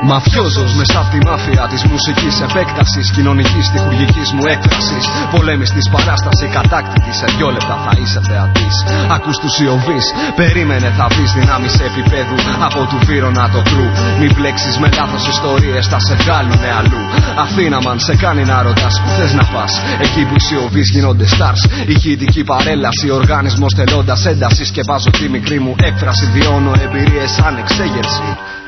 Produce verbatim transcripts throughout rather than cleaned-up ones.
Μαφιόζος μέσα από τη μάφια της μουσικής επέκτασης, κοινωνικής τυχουργικής μου έκφρασης. Πολέμης της παράσταση, κατάκτητη σε δυο λεπτά θα είσαι θεατής. Ακούς τους Ιωβείς, περίμενε θα βρεις δυνάμεις επίπεδου από του Βύρωνα το κρου. Μην μπλέξεις με λάθος ιστορίες, θα σε βγάλουνε αλλού. Αθήνα μαν σε κάνει να ρωτάς που θες να πας. Εκεί που οι Ιωβείς γίνονται stars, ηχητική παρέλαση, οργανισμός τελώντας ένταση. Και βάζω τη μικρή μου έκφραση, βιώνω εμπειρίες σαν εξέγερση.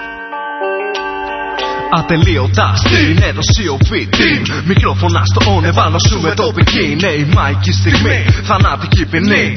Ατελείωτα στην εδώ σι ο βι Team. Μικρόφωνα στο on, επάνω σου με τοπική. Είναι η μαϊκή στιγμή, θανάτικη ποινή.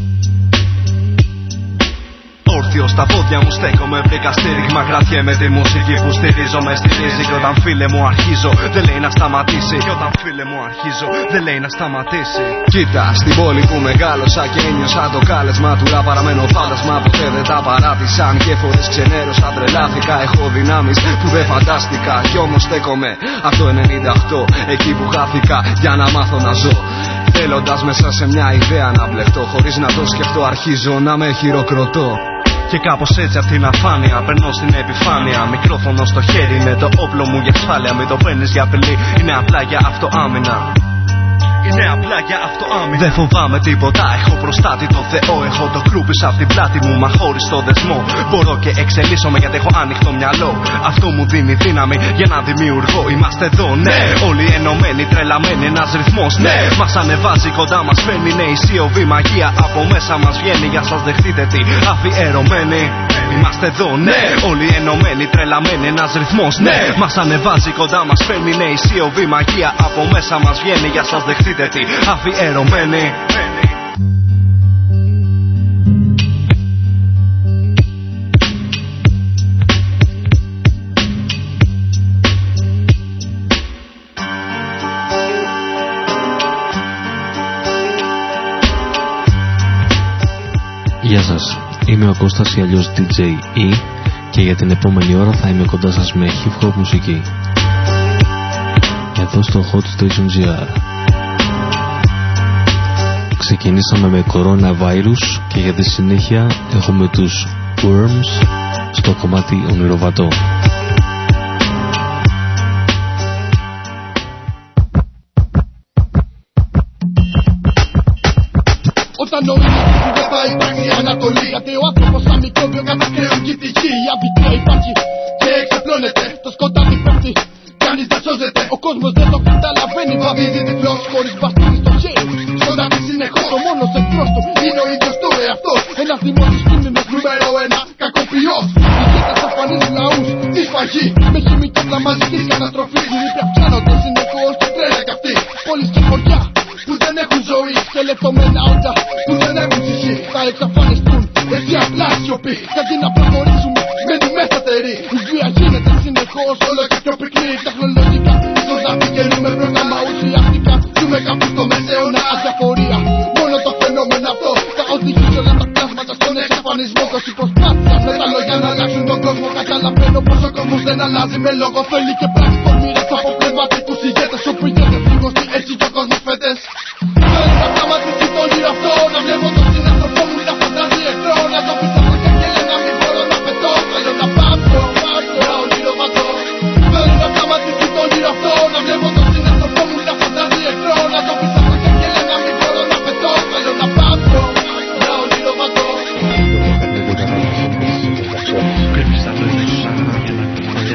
Όρθιο στα πόδια μου στέκομαι, βρήκα στήριγμα. Κρατιέμαι τη μουσική που στηρίζομαι, στηρίζει. Και όταν φίλε μου αρχίζω, δεν λέει να σταματήσει. Και όταν φίλε μου αρχίζω, δεν λέει να σταματήσει. Κοίτα, στην πόλη που μεγάλωσα και ένιωσα το κάλεσμα του ραπ. Παραμένω φάντασμα, ποτέ δεν τα παράτησαν. Και φορές ξενέρωσα, τρελάθηκα. Έχω δυνάμεις που δεν φαντάστηκα. Κι όμως στέκομαι από το ενενήντα οκτώ, εκεί που χάθηκα για να μάθω να ζω. Θέλοντας μέσα σε μια ιδέα να μπλεχτώ, χωρίς να το σκεφτώ αρχίζω να με χειροκροτώ. Και κάπως έτσι απ' την αφάνεια περνώ στην επιφάνεια. Μικρόφωνο στο χέρι είναι το όπλο μου για ασφάλεια. Μην το παίρνεις για απειλή, είναι απλά για αυτοάμυνα. Είναι απλά για αυτοάμυνα. Δεν φοβάμαι τίποτα, έχω προστάτη το Θεό. Έχω το κρούπις απ' την πλάτη μου, μα χωρίς το δεσμό. Μπορώ και εξελίσσομαι γιατί έχω ανοιχτό μυαλό. Αυτό μου δίνει δύναμη για να δημιουργώ. Είμαστε εδώ, ναι, όλοι ενωμένοι, τρελαμένοι, ένας ρυθμός, ναι. Μας ανεβάζει, κοντά μας φέρνει, ναι, η σι ο βι μαγεία από μέσα μας βγαίνει. Για σας δεχτείτε τι, αφιερωμένοι. Είμαστε εδώ, ναι, όλοι ενωμένοι, τρελαμένοι, ένας ρυθμός, ναι. Μας ανεβάζει, κοντά μας φέρνει, ναι, η σι ο βι μαγεία από μέσα μας βγαίνει. Για σας δεχτείτε τι, αφιερωμένοι. Γεια σας, είμαι ο Κώστας ή αλλιώς ντι τζέι E και για την επόμενη ώρα θα είμαι κοντά σας με hip hop μουσική εδώ στο Hot Station τζι αρ. Ξεκινήσαμε με Coronavirus και για τη συνέχεια έχουμε τους Worms στο κομμάτι Ονειροβατό. Όταν ο ήλιος δεν θα υπάρξει ανατολή, γιατί ο άνθρωπος σαν μικρόβιο κατακρέουν τη γη. Η αδικία υπάρχει και εξαπλώνεται, το σκοτάδι πέφτει, κανείς δεν σώζεται. Ο κόσμος δεν το καταλαβαίνει, βαβίζει τυφλός χωρίς μπαστούνι στο χέρι. Σκοτάδι συνεχώς, ο μόνος εχθρός του είναι ο ίδιος του εαυτός. Ένας δημόσιος κίνδυνος νούμερο ένα, κακοποιός. Οι γέτες αφανίζουν λαούς, τη σφαγή. Με χημική όπλα μαζικής καταστροφής. Οι ρήποι αυξάνονται συνεχώς και τρέλα κι αυτοί. Πόλεις και χωριά που δεν έχουν ζωή, και λεπτομένα όντα που δεν έχουν ψυχή θα εξαφανιστούν. Έτσι απλά σιωπή, γιατί να προχωρήσουμε μένουμε σταθεροί. Η βία γίνεται συνεχώς όλο και πιο πυκνή. Τεχνολογικά ίσως να πηγαίνουμε πρώτα, μα ουσιαστικά ζούμε κάπου στο μεσαίωνα. Αδιαφορία, μόνο το φαινόμενο αυτό θα οδηγήσει όλα τα πλάσματα στον εξαφανισμό. Τόση προσπάθεια με τα λόγια να αλλάξουν τον κόσμο. Καταλαβαίνω πως ο κόσμος δεν αλλάζει με λόγο. Θέλει και πράξη τολμήρες από πνευματικούς ηγέτες. Όπου ηγέτες λίγωστοι, έτσι και ο κόσμος φέτες. Θέλω να σταματήσει το όνειρο αυτό, να βλέπω τον συνάνθρωπό μου να φαντάζει εχθρό. Να το πεις από τα χέρια να μην μπορώ να πετώ. Θέλω να πάψω, πάψω, να ονειροβατώ. Θέλω να σταματήσει το όνειρο αυτό, να βλέπω τον συνάνθρωπό μου να φαντάζει εχθρό. Να το πεις από τα χέρια να μην μπορώ να πετώ. Θέλω να πάψω, να ονειροβατώ. Πρέπει στα λόγια σου σαν για να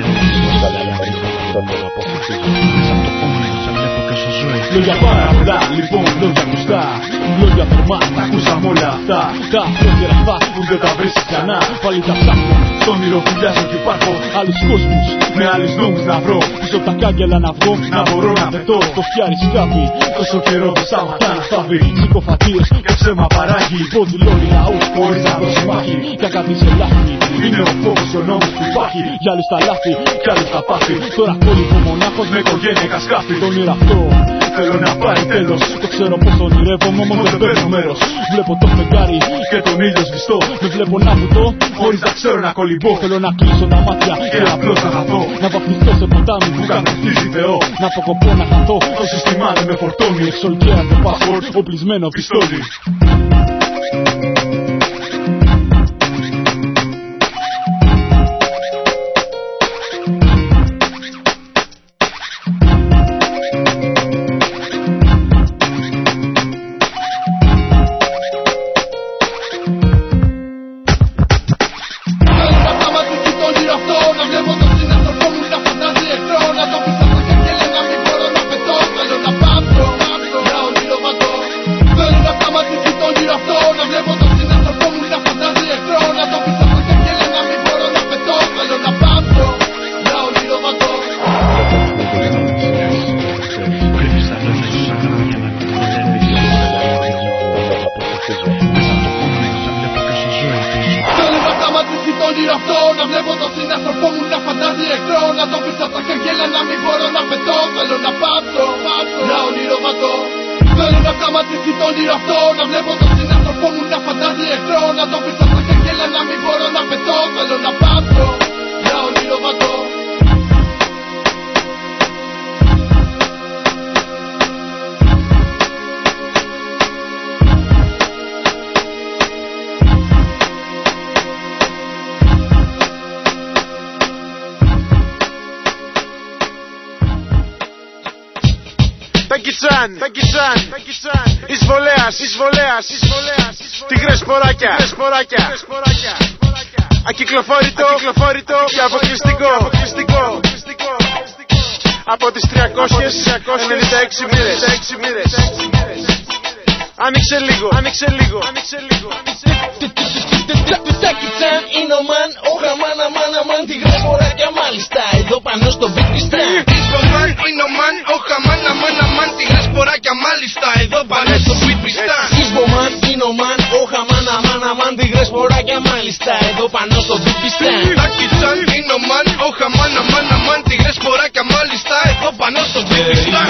λόγια πάρα πολλά, λοιπόν, λόγια γνωστά. Λόγια θερμά, τα ακούσαμε όλα αυτά. Τα πρόχειρα αυτά που δεν τα βρεις ξανά. Πάλι τα ψάχνω, στον όνειρο βουλιάζω και υπάρχω. Άλλους κόσμους, με άλλους νόμους να βρω. Πίσω από τα κάγκελα να βγω, να μπορώ να πετώ. Το φτιάρι σκάβει, τόσο καιρό δεν σταματά να στάβει. Συκοφαντίες και ψέμα παράγει. Υποδηλώνει λαούς χωρίς να δώσει μάχη. Κακά τη ελάχη, είναι ο φόβος ο νόμος που υπάρχει. Για άλλους τα λάθη, κι άλλους τα πάθη. Τώρα κόλληβο μονάχος με οικογένεια κασκάφη. Το όνειρο αυτό θέλω να πάρει τέλος. Το ξέρω πως ονειρεύομαι, όμως δεν παίρνω μέρος. Βλέπω το φεγγάρι και τον ήλιο σβηστό. Με βλέπω να βουτώ, χωρίς να ξέρω να κολυμπώ. Θέλω να κλείσω τα μάτια και απλώς να χαθώ. Να βαφνιστώ σε ποτάμι που κατακτήσει Θεό. Να αποκοπώ να χαθώ, το σύστημά δεν με φορτώνει. Εξολκαία το password, οπλισμένο πιστόλι. Τακιτσάν, Τακιτσάν, Εισβολέας, Εισβολέας, Τίγρες σποράκια, Σποράκια, Ακυκλοφόρητο, Ακυκλοφόρητο και αποκλειστικό, αποκλειστικό. Από τις τριακόσιες ενενήντα έξι μοίρες. Άνοιξε λίγο, άνοιξε λίγο, άνοιξε λίγο. Τακιτσάν είναι ο μαν, ο χαμάν, αμάν, αμάν. Τίγρες σποράκια μάλιστα, εδώ πάνω στο Βικριστάν. Εισβολέας είναι ο μαν, ο χαμάν, αμάν, αμάν. Τίγρες σποράκια μάλιστα, εδώ πάνω στο Βικριστάν. Εισβολέας είναι ο μαν, ο χαμάν, αμάν, αμάν. Τίγρες σποράκια μάλιστα, εδώ πάνω στο Βικριστάν. Τακιτσάν είναι ο μαν, ο χαμάν, αμάν, αμάν. Τίγρες σποράκια μάλιστα, εδώ πάνω στο Βικριστάν.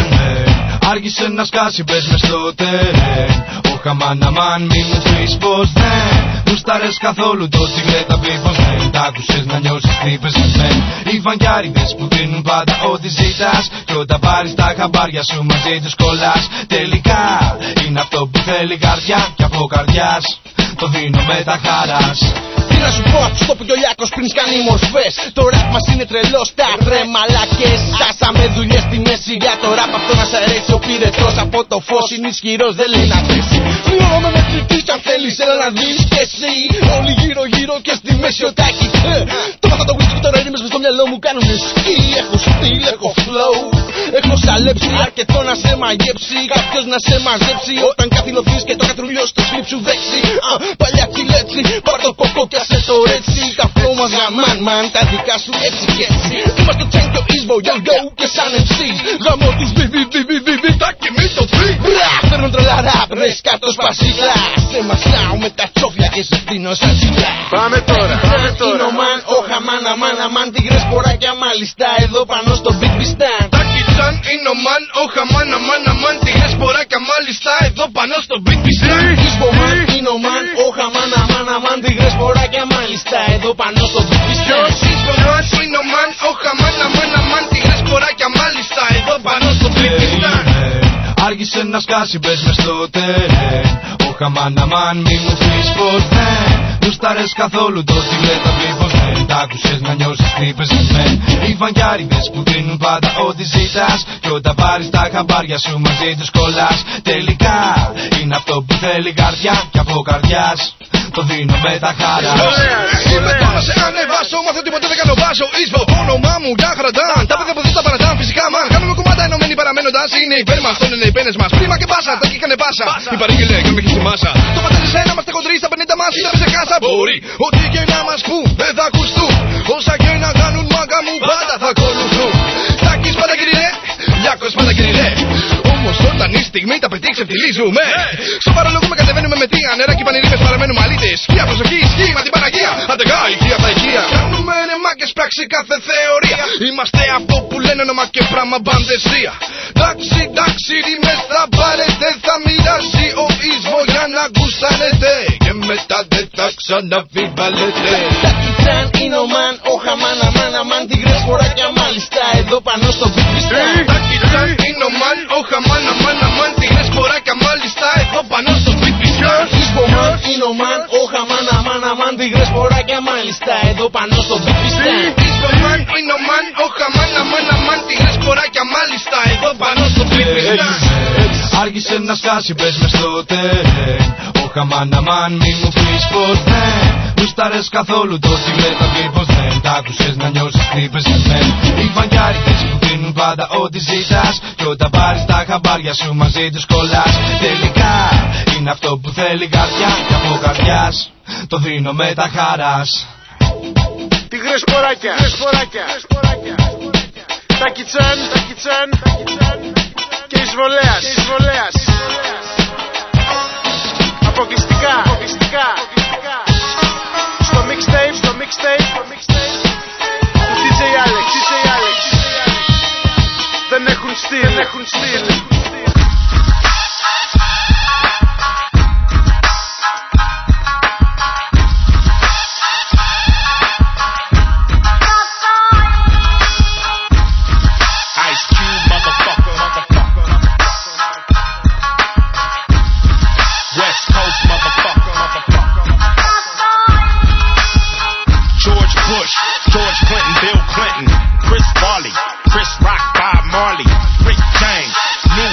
Άργησε να σκάσει, πες μες στο τερέν. Ο χαμάναμαν μη μου πεις πως δεν γουστάρες καθόλου το τίγρε τα πει πως δεν. Τ' άκουσες να νιώσεις τρύπες με μεν. Οι φανκιάριδες που δίνουν πάντα ό,τι ζητάς. Κι όταν πάρεις τα χαμπάρια σου μαζί τους κολλάς. Τελικά είναι αυτό που θέλει καρδιά. Κι από καρδιάς το δίνω με τα χαράς. Τι να σου πω, απ' το που κι ο Λιάκος πριν κάνει μορφές. Το ραπ μας είναι τρελό στα βρε μαλακές. Χάσαμε δουλειές στη μέση για το ραπ, αυτό να σ' αρέσει. Ο πυρετός από το φως είναι ισχυρός, δεν λέει να πέσει. Φλιώνω με κριτής, αν θέλεις έλα να δεις κι εσύ. Όλοι γύρω γύρω και στη μέση ο Τάκης. Το μάθα το whisky και τώρα ρίμες μες στο μυαλό μου κάνουν σκι. Έχω στυλ, έχω flow. Έχω σαλέψει αρκετό να σε μαγέψει. Κάποιος να σε μαζέψει όταν καθυλωθείς και το κατρουλιό στο σλίπ σου δέξει. Παλιά κυλέτσι, πάρ' το κοκό και σε το έτσι. Τα flow μας γαμάν, man, τα δικά σου έτσι κι έτσι. Είμαστε τσέγκιο, Ισβο, yo, yo και σαν εμ σι. Γαμώ τους βι, βι, βι, βι, βι, βι, τα και μη το φι. Μπρα, φέρνουν τρελά ραπ, ρε σκάτω σπασίλα. Σε μασάω με τα τσόφια και σε φτύνω σαν τσίλα. Πάμε τώρα, πάμε τώρα. Είναι ο μαν, ο χαμάν, αμάν, αμάν. Τίγρες σποράκια μάλιστα, εδώ πάνω στο Βικριστάν. Τακιτσάν είναι ο μαν, ο χαμάν, αμάν, αμάν. Τίγρες σποράκια μάλιστα, εδώ πάνω στο Βικριστάν. Εισβολέας είναι ο μαν, ο χαμάν, αμάν, αμάν. Τίγρες σποράκια μάλιστα, εδώ πάνω στο Βικριστάν. Εισβολέας είναι ο μαν, ο χαμάν, αμάν, αμάν. Τίγρες σποράκια μάλιστα, εδώ πάνω στο Βικριστάν. Άργησε να σκάσει, πες μες στο τερέν. Ο χαμάναμαν μη μου πεις πως δεν γουστάρες καθόλου το τίγρε τα πει πως δεν. Τ' άκουσες να νιώσεις τρύπες με μεν. Οι φανκιάριδες που δίνουν πάντα ό,τι ζητάς. Κι όταν πάρεις τα χαμπάρια σου μαζί τους κολλάς. Τελικά είναι αυτό που θέλει καρδιά. Κι από καρδιάς το δίνω με τα χαράς. Είμαι εδώ να σε ανεβάσω, μάθε ότι ποτέ δεν κάνω βάσο. Ίσβο, όνομά μου για χαραντάν. Τα παιδιά που δεις τα παρατάν φυσικά μαν. Κάνουμε κουμάντα ενωμένοι παραμένοντας. Είναι υπέρ μας, τον είναι οι πένες μας. Πρίμα και μπάσα, τα κήκανε μπάσα. Η παρήγγελε, κάνουμε και στη μάσα. Το πατέρα σε ένα, είμαστε χοντροί στα πενήντα μας. Είδαμε σε κάσα, μπορεί. Ό,τι και να μας πούν, δεν θα ακουστούν. Όσα και να κάνουν μάγκα μου, πάντα θα ακολουθούν. Τάκης πάντα κυριλέ, Λιάκος πάντα κυριλέ. Όμως όταν η στιγμή τα πετύχει ξεφτιλίζουμε. Στο παραλόγουμε κατεβαίνουμε με τία. Νερά και πανηρίμες παραμένουμε αλήτες. Σκία προσοχή, σκήμα την Παναγία. Αντεγά, ηχεία τα ηχεία. Κάνουμε ρε μάγκες πράξη κάθε θεωρία. Είμαστε αυτό που λένε όνομα και πράγμα μπαντεζία. Εντάξει, εντάξει, ρήμες θα πάρετε. Θα μοιράσει ο Ισβο για να γουστάνετε. Και μετά δεν θα ξαναβιβαλετε. Τακιτσάν είναι ο μαν, ο χαμάν, αμάν, αμάν. Τίγρες σποράκια μάλιστα, εδώ πάνω στο Βικριστάν. Τακιτσάν είναι ο μαν, ο χαμάν, αμάν, αμάν. Τίγρες σποράκια μάλιστα, εδώ πάνω στο Βικριστάν. Εισβολέας είναι ο μαν, ο χαμάν, αμάν, αμάν. Τίγρες σποράκια μάλιστα, εδώ πάνω στο Βικριστάν. Εισβολέας είναι ο μαν, ο χαμάν, αμάν, αμάν. Τίγρες σποράκια μάλιστα, εδώ πάνω στο Βικριστάν. Άργησε να σκάσει, πες μες στο τερέν. Ο χαμάναμαν μη μου πεις πως δεν γουστάρες καθόλου το τίγρε τα πει πως δεν. Τ' άκουσες να νιώσεις τρύπες με μεν. Οι φανκιάριδες που δίνουν πάντα ό,τι ζητάς. Κι όταν πάρεις τα χαμπάρια σου μαζί τους κολλάς. Τελικά είναι αυτό που θέλει καρδιά. Κι από καρδιάς το δίνω με τα χαράς. Τίγρες σποράκια, σποράκια. Τακιτσάν, Τακιτσάν και Εισβολέας, Εισβολέας. Αποκλειστικά, αποκλειστικά. Στο mixtape, στο mixtape του ντι τζέι Alex, ντι τζέι Alex. Δεν έχουν στυλ, δεν έχουν στυλ. Chris Rock, Bob Marley, Rick James, New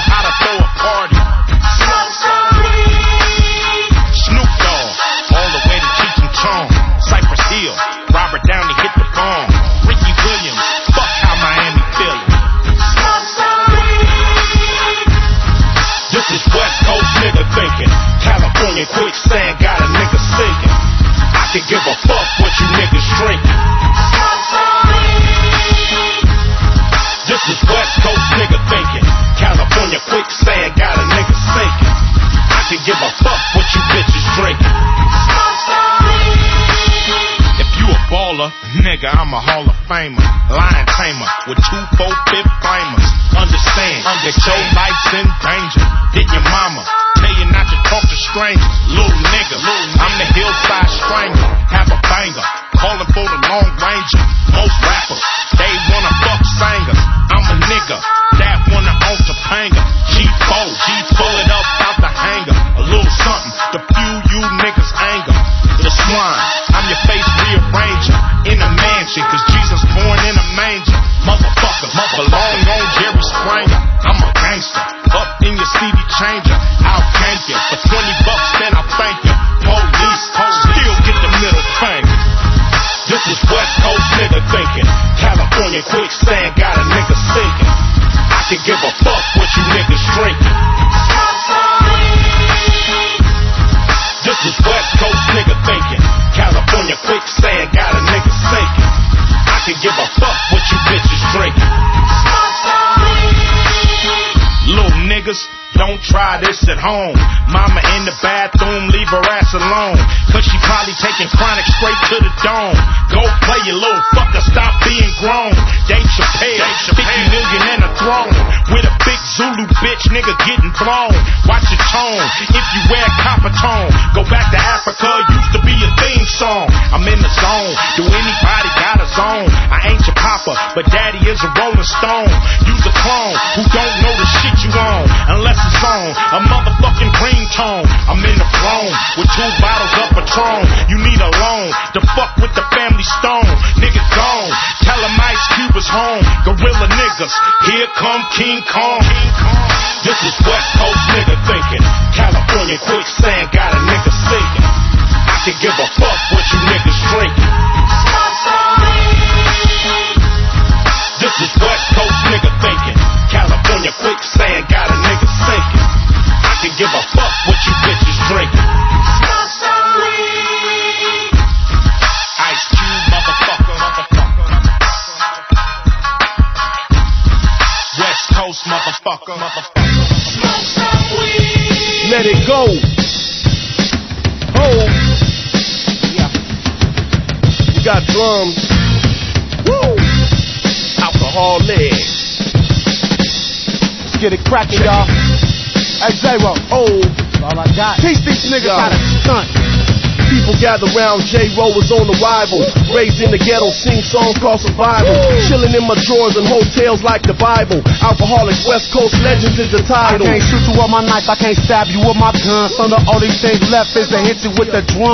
I'm a Hall of Famer, lion tamer with two, four, fifth flamers. Understand, that your life's in danger. Hit your mama, tell you not to talk to strangers. Little nigga, I'm the hillside stranger. Have a banger, calling for the Long Ranger. Most rappers, they wanna fuck singers. I'm a nigga that wanna own Topanga. G four, G pull it up out the hanger. A little something to fuel you niggas' anger. The swine, I'm your face rearranger. In a mansion, cause Jesus born in a manger. Motherfucker, belong on Jerry Springer. I'm a gangster, up in your C D changer. I'll gank you for twenty bucks, then I'll thank you. Police, still get the middle finger. This is West Coast nigga thinking. California quicksand got a nigga sinking. I can give a fuck what you niggas drinking. This is West Coast nigga thinking. California quicksand got a nigga sinking. I can give a fuck what you bitches drinking. Little niggas, don't try this at home. Mama in the bathroom, leave her ass alone. Cause she probably taking chronic straight to the dome. Go play your little fucker, stop being grown. Dave Chappelle, fifty million and a throne. With a big Zulu bitch, nigga getting thrown. Watch your tone, if you wear copper tone. Go back to Africa, used to be a theme song. I'm in the zone, do anybody got a zone? I ain't your papa, but daddy is a rolling stone. Use a clone, who don't know the shit you on. Unless it's on a motherfucking green tone. I'm in the throne with two bottles of Patron. You need a loan to fuck with the family stone. Niggas gone, tell them Ice Cube is home. Gorilla niggas, here come King Kong. This is West Coast nigga thinking. California quicksand got a nigga sinking. I can give a fuck what you niggas drinking. This is West Coast nigga thinking. California quicksand got a nigga sinking. I can give a fuck what you bitches drinking. Ice Cube, motherfucker, motherfucker. West Coast, motherfucker, motherfucker. Let it go. Ho. Yeah. We got drums. Woo. Alcohol legs. Let's get it crackin', y'all. Hey, J-Ro. Oh. All I got. Teach these niggas how to stunt. People gather round, J-Ro is on arrival. Raised in the ghetto, sing songs called survival. Chilling in my drawers and hotels like the Bible. Alcoholics, West Coast legends is the title. I can't shoot you with my knife, I can't stab you with my gun. So the only thing left is to hit you with the drum.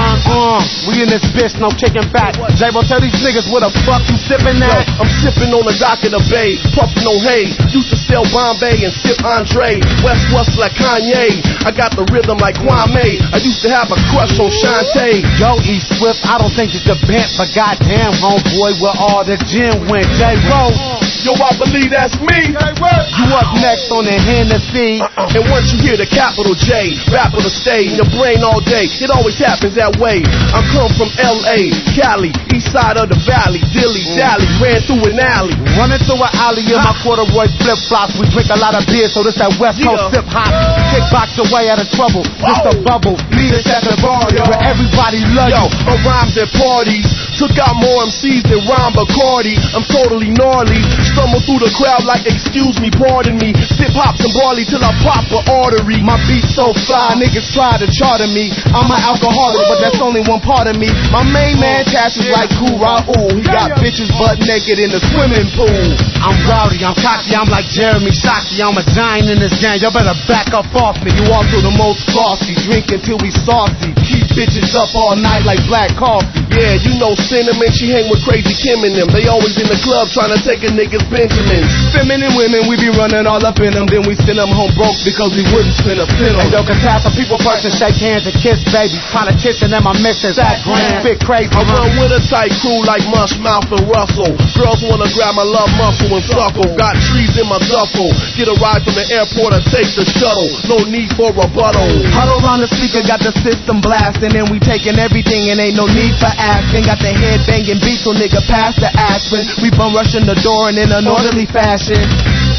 Uh, we in this bitch, no kicking back. J-Ro, tell these niggas what the fuck you sipping at. Yo, I'm sipping on the dock of the bay, puffing on hay. Used to sell Bombay and sip Andre. West West like Kanye. I got the rhythm like Kwame. I used to have a crush on Shantae. Yo, E Swift, I don't think it's the bent, but goddamn, homeboy, where all the gin went. J-Ro, yo, I believe that's me. You up next on the Hennessy. Uh-uh. And once you hear the capital J, rapper to stay in your brain all day. It always happens that way. I come from L A, Cali, east side of the valley. Dilly dally, ran through an alley. Running through an alley in my corduroy flip flops. We drink a lot of beer, so this that West Coast Yeah. sip hop. Kickbox your way out of trouble. Just a bubble. Meet us at the bar, yo. Where everybody love Yo, you. my rhymes at parties took out more M Cs than Ron Bacardi. I'm totally gnarly. Stumble through the crowd like, excuse me, pardon me. Sip hops and barley till I pop an artery. My beat's so fly, niggas try to charter me. I'm an alcoholic, but that's only one part of me. My main man Cash is like Cool Raul. He got bitches butt naked in the swimming pool. I'm rowdy, I'm cocky, I'm like Jeremy Shockey. I'm a giant in this game, y'all better back up off me. You also the most flossy, drink until we saucy. Keep bitches up all night like black coffee. Yeah, you know Cinnamon, she hang with Crazy Kim and them. They always in the club trying to take a nigga's Benjamins. Feminine women, we be running all up in them. Then we send them home broke because we wouldn't spend a cent on. Hey, yo, cause half the people first and shake hands and kiss baby. Politician and my mission, that grand, big crazy. I run with a tight crew like Mush, Mouth, and Russell. Girls wanna grab my love muscle and suckle. Got trees in my duffel. Get a ride from the airport or take the shuttle. No need for rebuttal. Huddle around the speaker, got the system blasting, and we taking everything and ain't no need for asking. Got the head banging beat, so nigga pass the aspirin. We bum rushing the door and in an orderly fashion.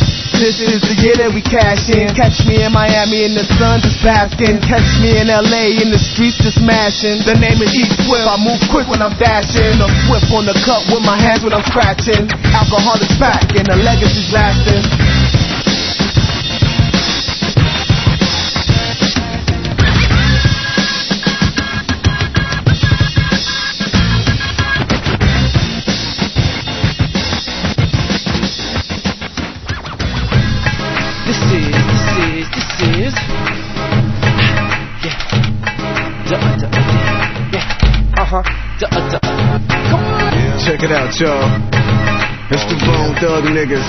This is the year that we cash in. Catch me in Miami in the sun just basking. Catch me in L A in the streets just mashing. The name is East Swift. I move quick when I'm dashing. I'm swift on the cup with my hands when I'm scratching. Alcohol is back and the legacy's lasting. This is, this is, this is. Yeah. Duh, duh, yeah. Yeah. Uh huh. Duh, duh. Come on. Check it out, y'all. It's the Bone Thug niggas.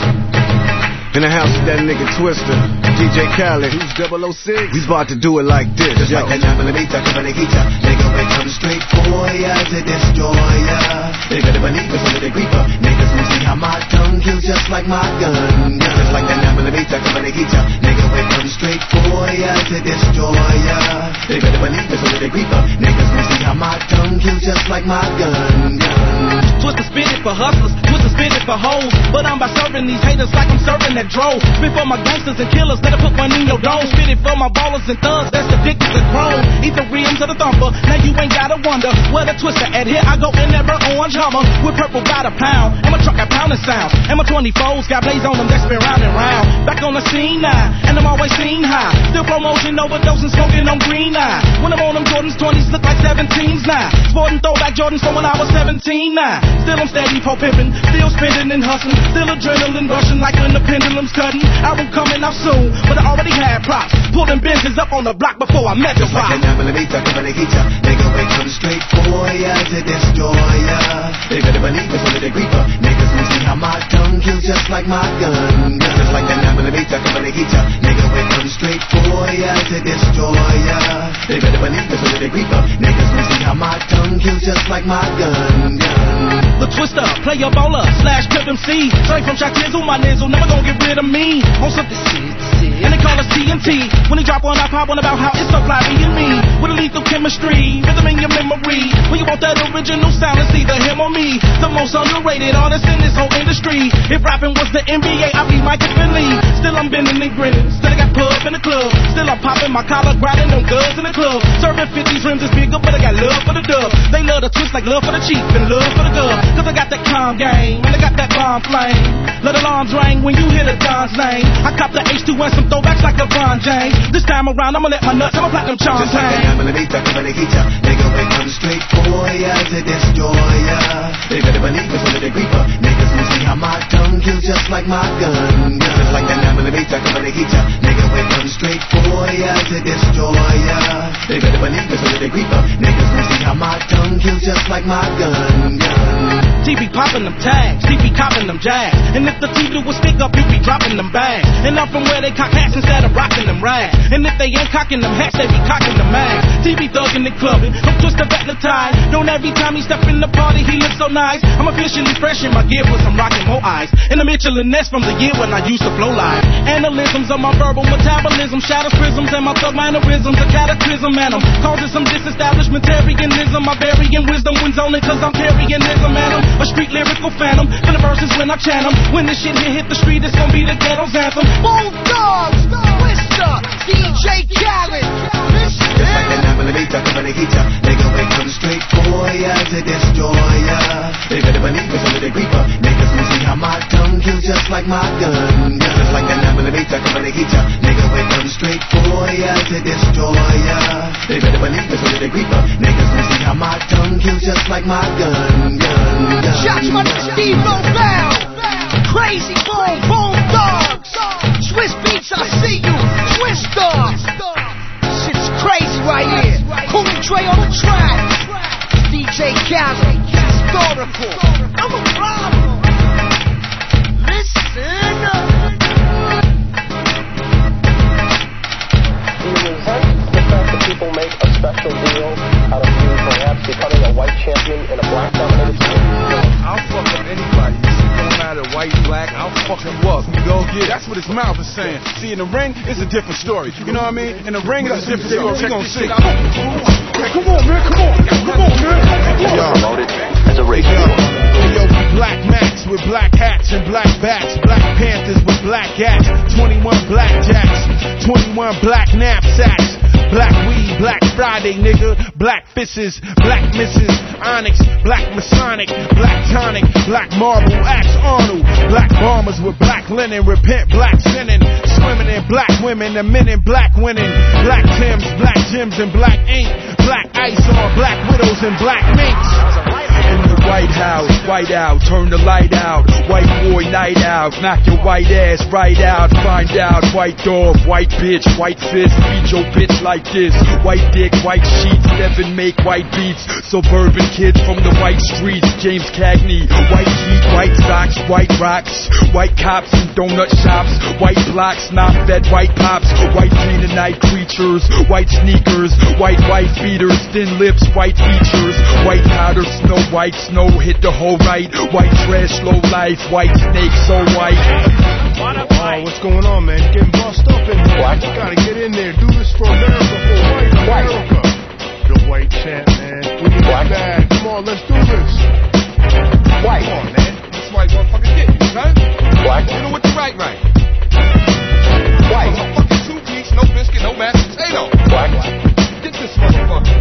In the house with that nigga Twister, D J Khaled, who's double oh six. We about to do it like this. Just yo. Like that Namalita, Kamalita. Nigga, we come straight for ya to destroy ya. They better believe it's under the creeper. Niggas will see how my tongue kills just like my gun. Just like that Namalita, Kamalita. Nigga, we come straight for ya to destroy ya. They better believe it's under the creeper. Niggas will see how my tongue kills just like my gun. gun. Twister spit it for hustlers, Twister spit it for hoes. But I'm by serving these haters like I'm serving that drove. Spit for my gangsters and killers that'll put one in your dome. Spit it for my ballers and thugs that's addicted to chrome. Either rims or the thumper, now you ain't gotta wonder where the Twister at. Here I go in that burnt orange Hummer with purple by the pound. And my truck got pounding sounds. And my twenty-fours got blaze on them that's been round and round. Back on the scene now, and I'm always seen high. Still promotion, overdosing, smoking on green eye. When I'm on them Jordans, twenties look like seventeens now. Sporting throwback Jordans from when I was seventeen now. Still I'm steady for pimping, still spending and hustling. Still adrenaline rushing like when the pendulum's cutting. Album coming out soon, but I already had props. Pulling benches up on the block before I met the rock. Just like that Namalita, Kamalita. Nigga, we come straight for ya to destroy ya. They better believe it's under the creeper. Niggas will see how my tongue kills just like my gun. Just like that Namalita, Kamalita. Nigga, we come straight for ya to destroy ya. They better believe it's under the creeper. Niggas will see how my tongue kills just like my gun. gun. The Twister, player bowler, slash Pimp M C. Straight from Shaq Tizzle, my nizzle, never gonna get rid of me. On some this is, and they call us T N T. When they drop one, I pop one about how it's so fly being me. With a lethal chemistry, rhythm in your memory. When you want that original sound, it's either him or me. The most underrated artist in this whole industry. If rapping was the N B A, I'd be Michael Finley. Still I'm bending and grinning, still I got pub in the club. Still I'm popping my collar, grinding them guns in the club. Serving fifties rims is bigger, but I got love for the dub. They love the twist like love for the cheap and love for the gub. Cause I got that calm game, and I got that bomb flame. Let alarms ring when you hear the Don's name. I cop the H two and some throwbacks like LeBron James. This time around, I'ma let my nuts, I'ma platinum charms hang. Just like that Namalita, Kamalita. Nigga, we come straight for ya to destroy ya. They better believe it's under the creeper. Niggas will see how my tongue kills just like my gun. Just like that Namalita, Kamalita. Nigga, we come straight for ya to destroy ya. They better believe it's under the creeper. Niggas will see how my tongue kills just like my gun. gun. T V popping them tags, T V copping them jags. And if the T V was stick up, you be dropping them bags. And I'm from where they cock hats instead of rocking them rags. And if they ain't cocking them hats, they be cocking them mags. T V thugging and clubbing, I'm Twister back the tide. Don't every time he step in the party, he looks so nice. I'm officially fresh in my gear with some rockin' more eyes. And the Michelin Ness from the year when I used to flow live. Analysms of my verbal metabolism, shadows, prisms, and my thug mannerisms. A cataclysm, and I'm causing some disestablishmentarianism. I bury in wisdom wins only cause I'm carrying-ism, and I'm a street lyrical phantom. For the verses when I chant them. When this shit hit, hit the street, it's gonna be the ghetto's anthem. Bone Thugs, Twister, D J Khaled. Just like that Namalita, Kamalita. Nigga, we come straight for ya to destroy ya. They better believe it's under the creeper. Niggas will see how my tongue kills just like my gun. Just like that Namalita, Kamalita. Nigga, we come straight for ya to destroy ya. They better believe it's under the creeper. Niggas will see how my tongue kills just like my gun. gun, gun. Shots my Steve Nobel. Crazy Bone, Bone Thugs. Swiss Beats, I see you. Twister. Shit's crazy right here. Cool Trey on the track. D J Khaled. Historical. I'm a problem. Listen up. Do you resent the fact that people make a special deal out of you perhaps becoming a white champion in a black dominated sport? I'll fuck up anybody. No matter white, black, I'll fuck you up. You know, yeah, that's what his mouth is saying. See, in the ring, it's a different story. You know what I mean? In the ring, it's a different story. We're gonna see. Come on, man, come on. Come on, man. Promoted as a race. Yo, Black Max with black hat. cats and black bats, Black Panthers with black gats, twenty-one black jacks, twenty-one black knapsacks, black weed, Black Friday, nigga, black fishes, black misses, Onyx, black Masonic, black tonic, black marble, axe Arnold, black bombers with black linen, repent, black sinning, swimming in black women, the men in black winning, black Tims, black Jims and black ink, black ice on black widows and black minks. In the White House, white out, turn the light out, white boy night out, knock your white ass right out, find out, white dog, white bitch, white fist, beat your bitch like this, white dick, white sheets, Devin make white beats, suburban kids from the white streets, James Cagney, white heat, white socks, white rocks, white cops and donut shops, white blocks, not fed white pops, white Canaanite creatures, white sneakers, white wife beaters, thin lips, white features, white powder, snow white, snow hit the whole right, white trash, low life, white snake, so white. Oh, what's going on, man? Getting bust up in here. What? You gotta get in there. Do this for America, for white America. The white champ, man. We need What? it bad. Come on, let's do this. White. Come on, man. This white motherfucker get you, son. What? You know what the right, right. White. Motherfucking two piece, no biscuit, no mashed potato. What? Get this motherfucker.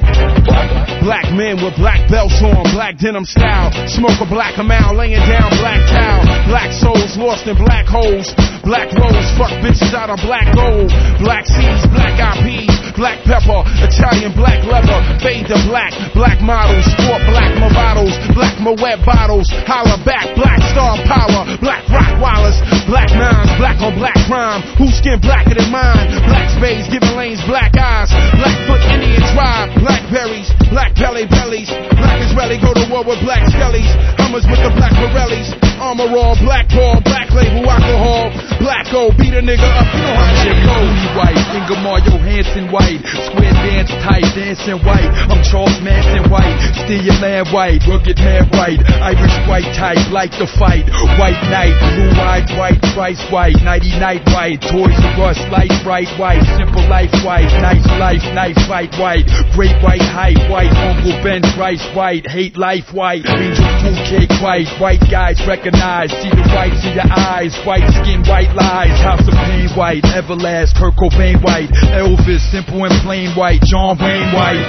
Black men with black belts on, black denim style. Smoke a black amount, laying down black towel. Black souls lost in black holes. Black rose, fuck bitches out of black gold. Black seeds, black I Ps, black pepper, Italian black leather, fade to black. Black models, sport black Movados, black Moet bottles. Holla back, black star power, black rock wallets, black nines, black on black crime. Who skin blacker than mine? Black spades, giving lanes black eyes. Blackfoot Indian tribe, black berries, black belly bellies, black Israeli go to war with black skellies, Hummers with the black Pirellis, armor all, black ball, black label alcohol, black O, beat a nigga up, you know how that Jimmy goes. Rooney white, Ingemar Johansson white, square dance tight, dancing white, I'm Charles Manson white, steal land white, rugged man white, Irish white type, like the fight, white knight, blue eyed white, Christ white, nighty night white, Toys R Us, life bright white, simple life white, nice life, knife fight white, great white hype white, Uncle Ben Rice white, hate life white, angel food cake white, white guys recognize, see the whites in your eyes, white skin, white lies, House of Pain white, Everlast, Kurt Cobain white, Elvis, simple and plain white, John Wayne white.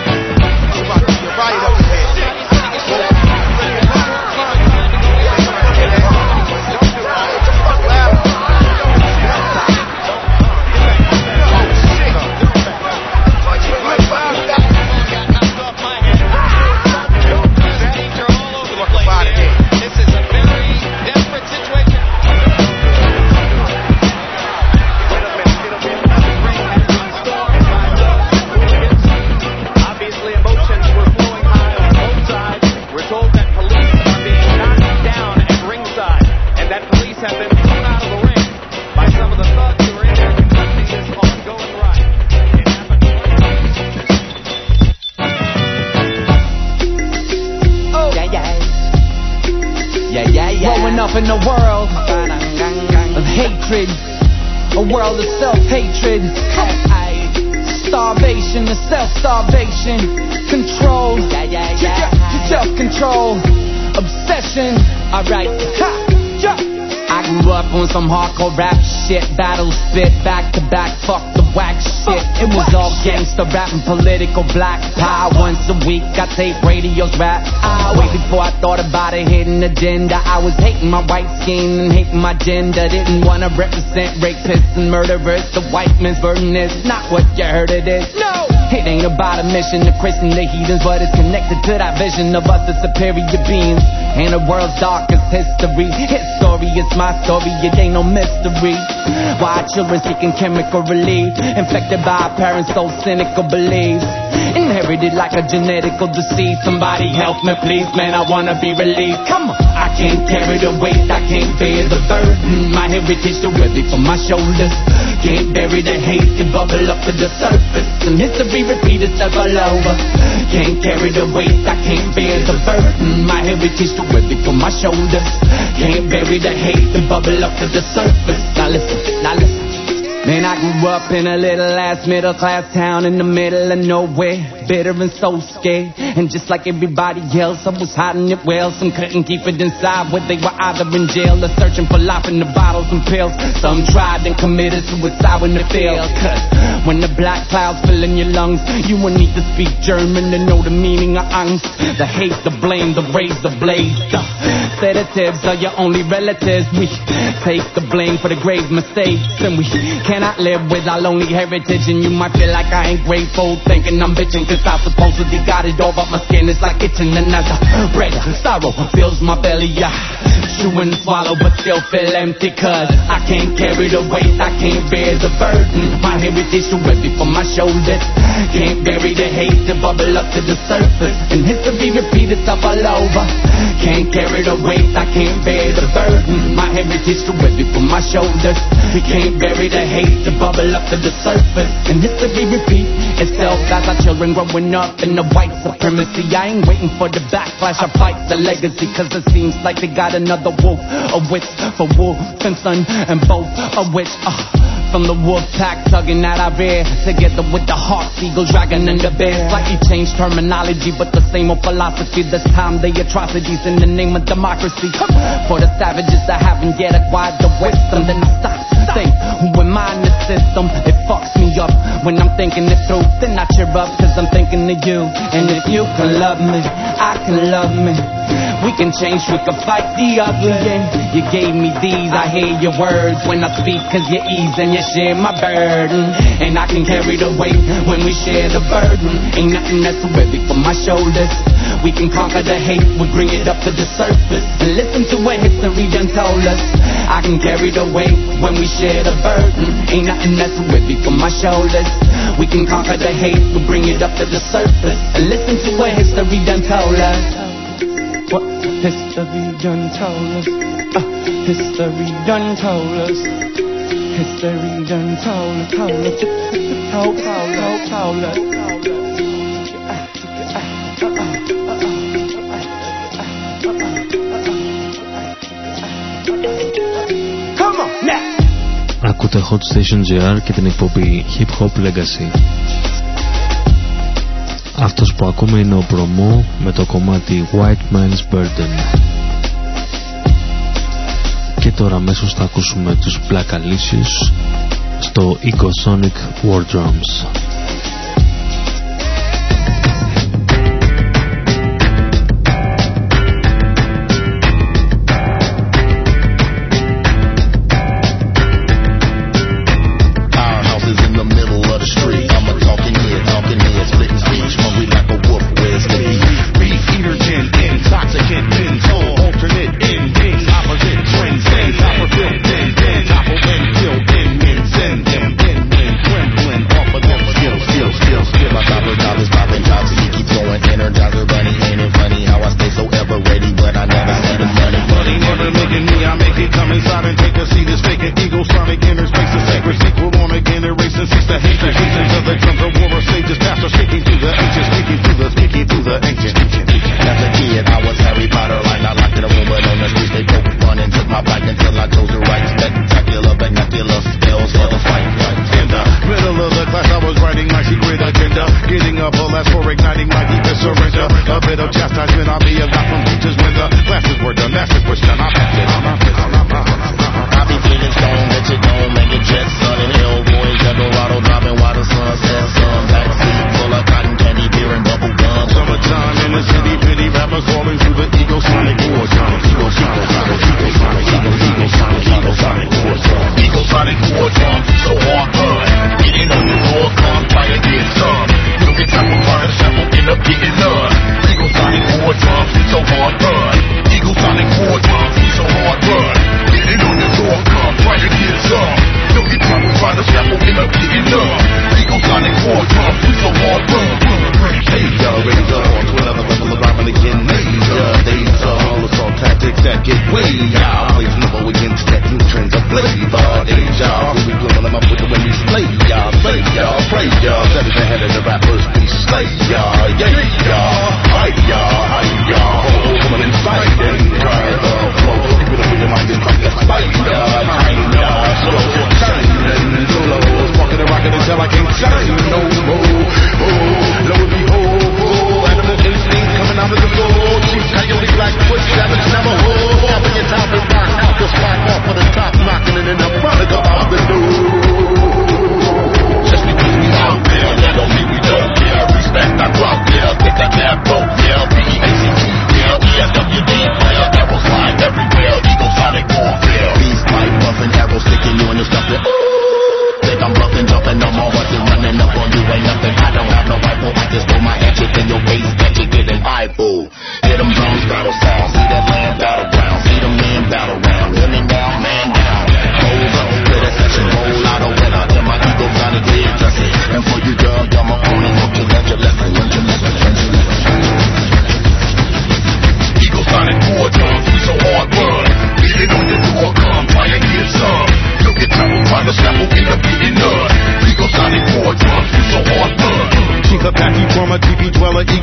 Up in a world of hatred, a world of self-hatred, starvation and self-starvation, control, self-control, obsession. Alright, I grew up on some hardcore rap shit, battle spit, back to back, fuck the whack shit. It was all gangster rap and political black power. Once a week I tape radios rap. I way before I thought about a hidden agenda. I was hating my white skin and hating my gender. Didn't wanna represent rapists and murderers. The white man's burden is not what you heard it is. No, it ain't about a mission to christen the heathens, but it's connected to that vision of us as superior beings and the world's darkest history. His story is my story, it ain't no mystery. Why children seeking chemical relief, infected by parents so cynical beliefs, inherited like a genetical disease. Somebody help me please, man, I wanna be relieved. Come on, I can't carry the weight, I can't bear the burden. My heritage too heavy for my shoulders. Can't bury the hate and bubble up to the surface, and history repeat itself all over. Can't carry the weight, I can't bear the burden. My heritage too heavy for my shoulders. Can't bury the hate and bubble up to the surface. Now listen, now listen. Man, I grew up in a little ass middle class town in the middle of nowhere. bitter and so scared. And just like everybody else, I was hiding it well. Some couldn't keep it inside, where they were either in jail or searching for life in the bottles and pills. Some tried and committed suicide when it failed. Cause when the black clouds fill in your lungs, you will need to speak German to know the meaning of angst. The hate, the blame, the razor blade. The sedatives are your only relatives. We take the blame for the grave mistakes, and we cannot live with our lonely heritage. And you might feel like I ain't grateful, thinking I'm bitching cause I supposedly got it all, but my skin is like itching. And as I bread, sorrow fills my belly, I chew and swallow but still feel empty. Cause I can't carry the weight, I can't bear the burden. My heritage too heavy for my shoulders. Can't bury the hate to bubble up to the surface, and history repeat itself all over. Can't carry the weight, I can't bear the burden. My heritage too heavy for my shoulders. We can't bury the hate to bubble up to the surface, and history repeat itself as our children growing up in the white supremacy. I ain't waiting for the backlash, I fight the legacy. Cause it seems like they got another wolf, a witch for wolf and son, and both a witch. Uh, From the wolf pack tugging at our rear, together with the hawk, eagle, dragon, and the bear. Slightly changed terminology, but the same old philosophy. This time the atrocities in the name of democracy. For the savages that haven't yet acquired the wisdom, then I stop to think, who am I in the system? It fucks me up when I'm thinking it through. Then I cheer up cause I'm thinking of you. And if you can love me, I can love me. We can change, we can fight the ugly. And you gave me these, I hear your words when I speak cause you ease and you share my burden. And I can carry the weight when we share the burden. Ain't nothing that's too heavy for my shoulders. We can conquer the hate, we bring it up to the surface. And listen to what history done told us. I can carry the weight when we share the burden. Ain't nothing that's too heavy for my shoulders. We can conquer the hate, we bring it up to the surface. And listen to what history done told us. What history done told us. Uh, history done told us. History done told us. Told us. Told, told, told, told us. Come on, now. Ακούτε Hot Station τζι αρ και την εκπομπή Hip Hop Legacy. Αυτός που ακούμε είναι ο Promo με το κομμάτι White Man's Burden. Και τώρα αμέσως θα ακούσουμε τους Black Alicious στο Ecosonic War Drums. Skill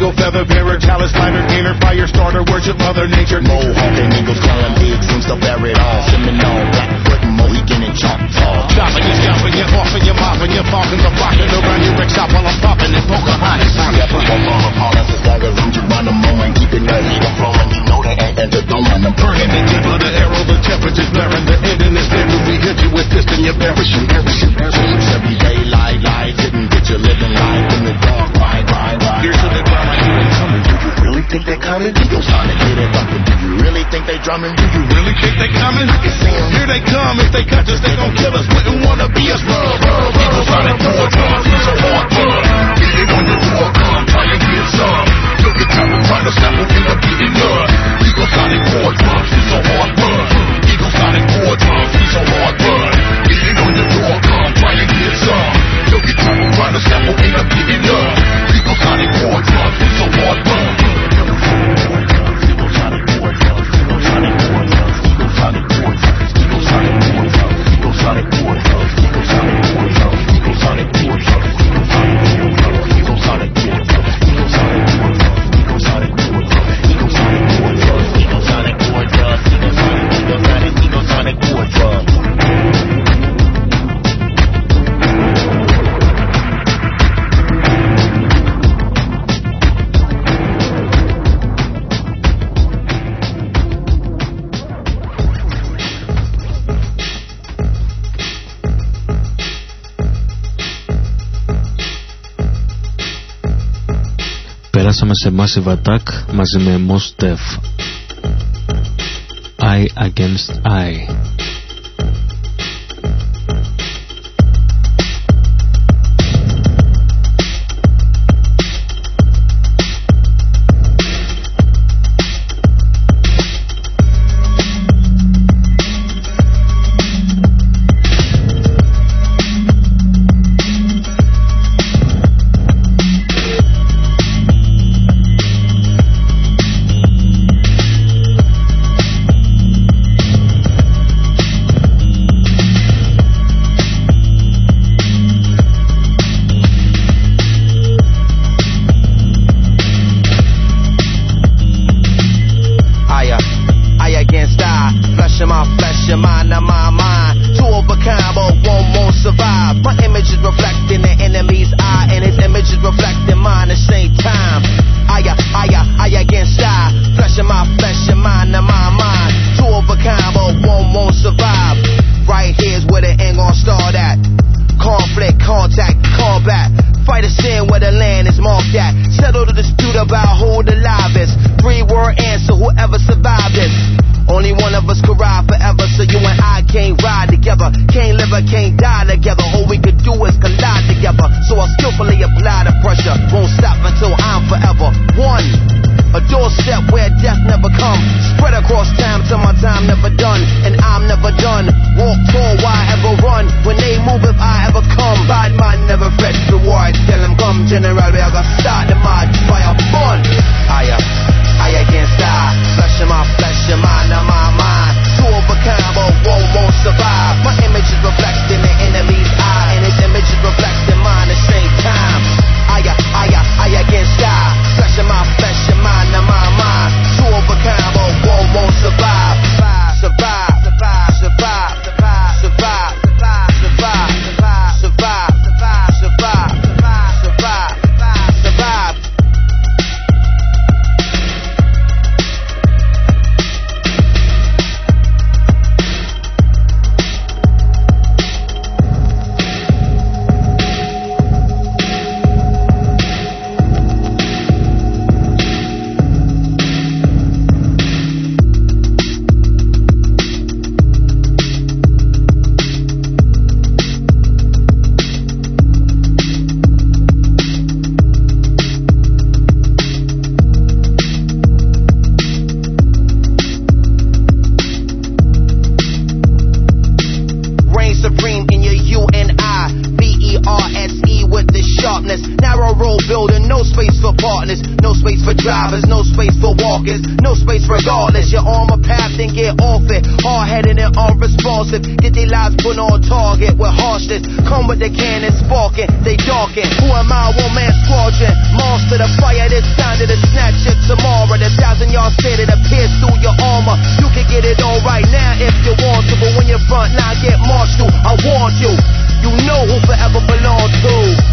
eagle, feather bearer, chalice lighter, gainer, fire starter, worship Mother Nature. Mohawk and eagles calling big, seems to bear it all. Seminole, Blackfoot, Mohican, and Choctaw. Chopping you, scalping you, offing you, mopping you, falcons are flocking around your wreck shop while I'm popping and Pocahontas. Yeah, put one more upon us, it's daggers, I'm Geronimo, and keeping that heat flowing. You know they ain't enter, don't run them. Burning the tip of the arrow, the temperature's blaring, the ending is there, we hit you with this and you perish, you perish, you perish. Every day, light, light, didn't get you living life in the dark, right, right, right. Here's to the ground like you ain't coming. Do you really think they're coming? Eagles trying to get it up. Do you really think they drumming? Do you really think they coming? I can see them. Here they come. If they catch us, they gon' kill us. Wouldn't wanna be us. Eagles trying to do it, drums, it's a hard one. Get it on your door, come, try and get some. Look at time and try to sample, end up getting none. Eagles Sonic four drums, it's a hard run. Eagles Sonic four drums, it's a hard run. Get it on your door, come, try and get some. Look at time and try to sample, end up getting none. Eagles Sonic four drums, it's a hard run. Eagles Sonic four drums, Eagles Sonic four drums, Eagles Sonic four drums, Eagles Sonic four drums, Eagles Sonic four drums, Eagles Sonic four drums, Eagles Sonic four drums, Eagles Sonic four drums, Eagles Sonic four drums, Eagles Sonic four drums, Eagles Sonic four drums, Eagles Sonic four drums, Eagles Sonic four drums, Eagles Sonic, Eagles Sonic, Eagles Sonic four drums. Περάσαμε σε Massive Attack μαζί με Mos Def, Eye Against Eye. Only one of us could ride forever, so you and I for partners, no space for drivers, no space for walkers, no space regardless. You're on my path, then get off it. Hard-headed and unresponsive, get their lives put on target with harshness. Come with the cannon sparking, they darken. Who am I? One man squadron. Monster the fire, this sound of the snatch it tomorrow. The thousand yard stare that appears through your armor. You can get it all right now if you want to, but when your front line get marched through, I want you. You know who forever belongs to.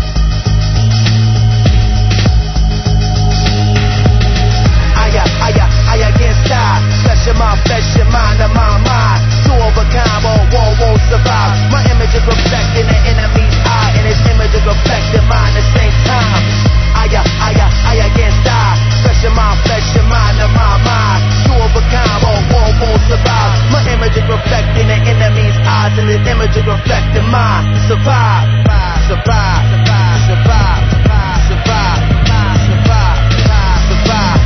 Aya, aya, aya can't stop. Flesh in my flesh, your mind and my mind. Two of a kind, but one won't survive. My image is reflecting the enemy's eye, and his image is reflecting mine at the same time. Aya, aya, aya can't stop. Flesh in my flesh, your mind and my mind. Two of a kind, but one won't survive. My image is reflecting the enemy's eyes, and his image is reflecting mine. Survive, survive, survive, survive, survive, survive, survive, survive.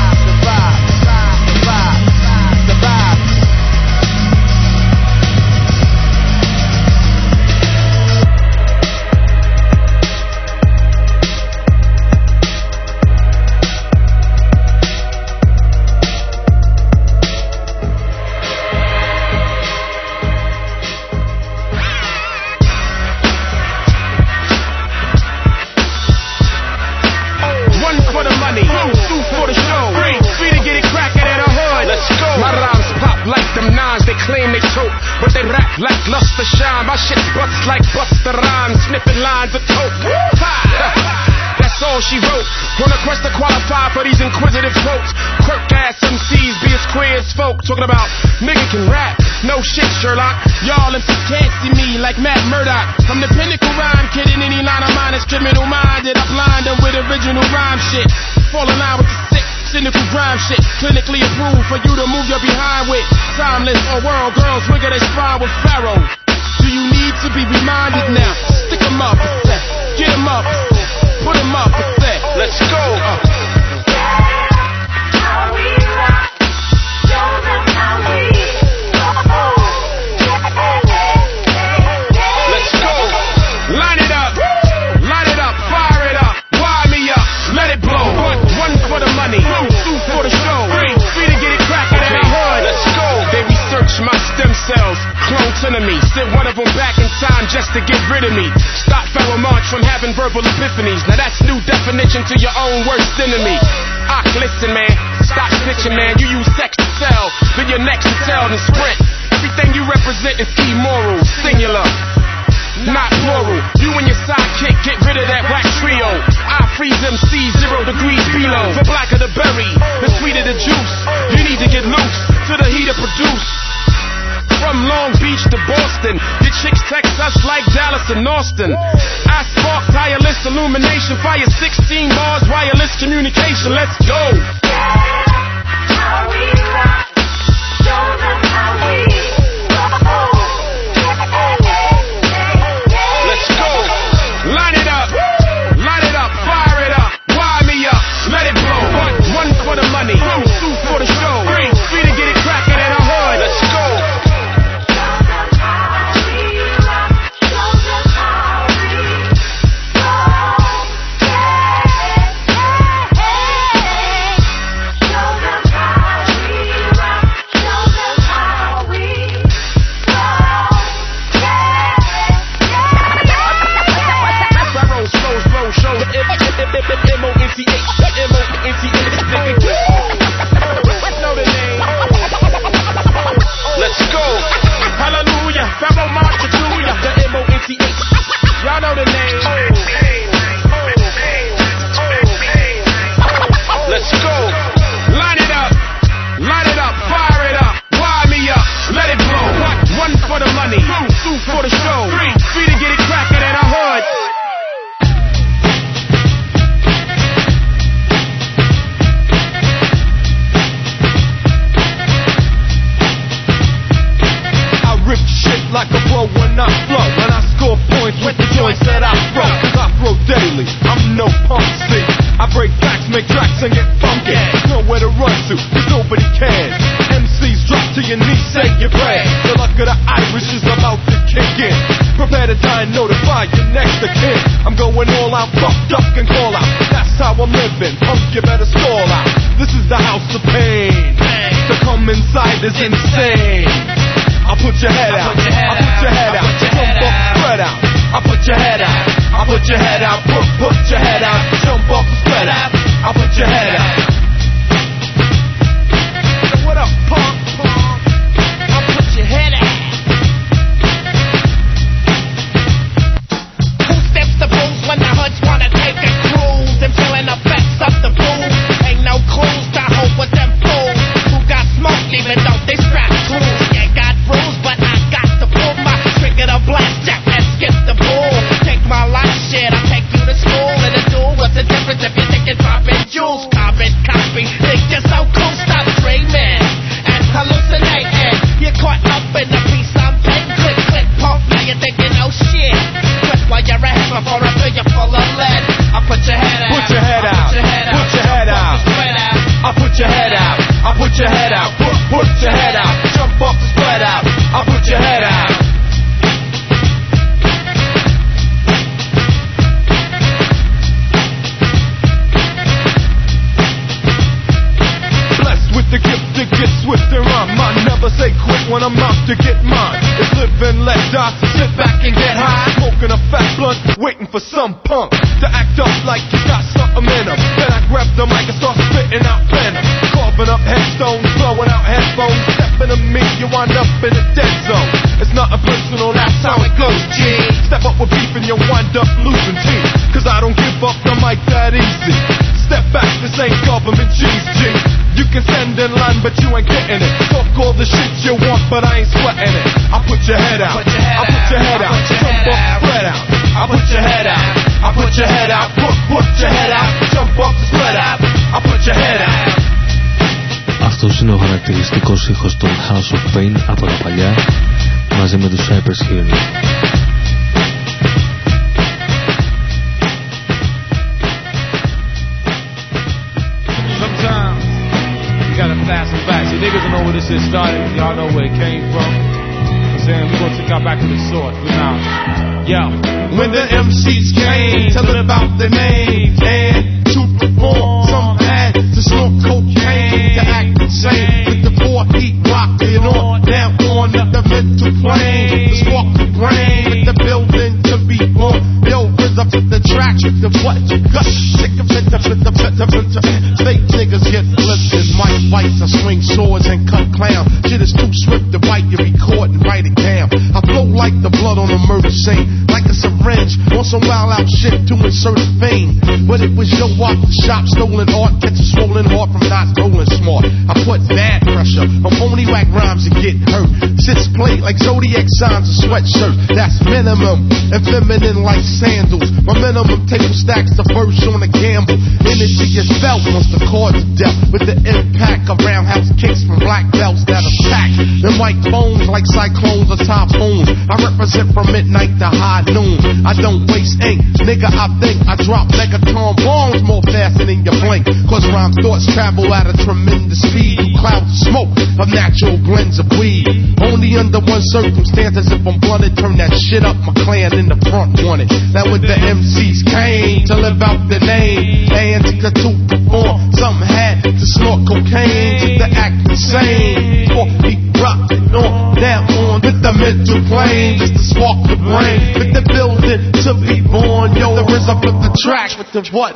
Lackluster shine, my shit busts like Busta Rhymes, sniffing lines of coke. That's all she wrote. On a quest to qualify for these inquisitive quotes. Quirk ass M Cs be as queer as folk. Talking about nigga can rap. No shit, Sherlock. Y'all if you can't see me like Matt Murdock. I'm the pinnacle rhyme kid in any line of mine is criminal minded. I blind them with original rhyme shit. Fall in line with the sick. Cynical grime shit, clinically approved for you to move your behind with. Timeless or world girls wiggle their spine with Pharaoh. Do you need to be reminded now? Stick 'em up, get 'em up, put 'em up, let's go. Uh. Let's go. Line it up, line it up, fire it up, wire me up, let it blow. One, one for the money. Two for the show, three to get it crackin' in the hood. Let's go. They research my stem cells, clone to me. Sent one of them back in time just to get rid of me. Stop Pharaoh March from having verbal epiphanies. Now that's new definition to your own worst enemy. Ah, listen, man, stop snitching, man. You use sex to sell, then your next to tell and sprint. Everything you represent is immoral, singular, not plural. You and your sidekick get rid of that whack trio. I freeze M C zero degrees below. The blacker the berry, the sweeter the juice. You need to get loose to the heater produce. From Long Beach to Boston, your chicks text us like Dallas and Austin. I spark tireless illumination, fire sixteen bars, wireless communication. Let's go. How we rock, show them how we roll. Let's go. Line it up, line it up, fire it up, wire me up, let it blow. One, one for the money, two for the show, three, three to get it crackin' in the hood. Let's go. Living. is insane. I put your head out. I put your head out. Jump up, spread out. I put your head out. I put your head out. Put put your head out. Jump up, spread out. I put your head out. So what up, punk? I put your head out. Who steps the booze when the hoods wanna take a cruise and feeling effects of the booze? Ain't no clues to hope with them fools who got smoke even though they strap clues. Yeah, got rules, but I got to pull my trigger to blackjack and skip the bull. Take my life shit, I take you to school in a duel. What's the difference if you think it's dropping jewels? Carbon copy, think you're so cool, stop dreaming and hallucinating. You're caught up in the piece I'm painting. Click, click, pump, now you're thinking, oh shit. Quit while you're ahead before I fill you full of lead. I put your head out. Put your head out. Put your head out. Put your head out. I put your head out. I put your head out. Put, put your head out. Jump up, spread out. I put your head out. Blessed with the gift to get swift and rhyme. I never say quit when I'm out to get mine. It's live and let die. Sit back and get high. Smoking a fat blunt, waiting for some punk to act up like you got something in him. Then I grab the mic and start spitting out venom. Carving up headstones, blowing out headphones. Stepping to me, you wind up in a dead zone. It's not a personal, that's how it goes, G. Step up with beef and you wind up losing team. Cause I don't give up the mic that easy. Step back, this ain't government cheese, G. You can send in line, but you ain't getting it. Talk all the shit you want, but I ain't sweating it. I put your head out. I put your head out. Jump up, spread out. I put your head out. I put your head out. Put, put your head out. Jump up, spread out. I put your head out. Αυτός είναι ο χαρακτηριστικός ήχος των House of Pain από τα παλιά, μαζί με τους Cypress Hill. Sometimes you gotta pass it back. See, niggas don't know where this shit started. Y'all know where it came from. I'm saying we gonna take y'all back to the source. We now, yo. When the M Cs came to live out their name and to perform, some had to smoke cocaine to act insane. With the four heat rocking on down on the mental plane, to spark the brain with the building to be born. Yo, rhythm to the track, the what you got? Sick of it, the the the fake niggas get lifted. Mike fights, I swing swords and cut clown. Shit is too swift to bite, you record and write it down. I flow like the blood on a murder scene, like a syringe on some wild out shit to insert a fame. But it was yo off the shop, stolen art, catch a swollen heart from not rolling smart. I put bad pressure on phony whack rhymes and get hurt. Sits play like zodiac signs and sweatshirt. That's minimum and feminine like sandals. My minimum table stacks the first on a gamble. Energy is felt once the chords are dealt with the impact of roundhouse kicks from black belts that attack. Them white bones like cyclones or typhoons. I represent from midnight to high noon. I don't waste ink, nigga. I think I drop megaton bombs more faster than you blink. Cause rhyme thoughts travel at a tremendous speed. You cloud smoke of natural blends of weed. Only under one circumstance, as if I'm blunted, turn that shit up. My clan in the front wanted. Now when the M Cs came to live out the name, and to perform, some had to snort cocaine to act insane. Or he rocked it on down on with the mental plane, just to spark the brain, with the building to be born. Yo, the rhythm of the track with the what?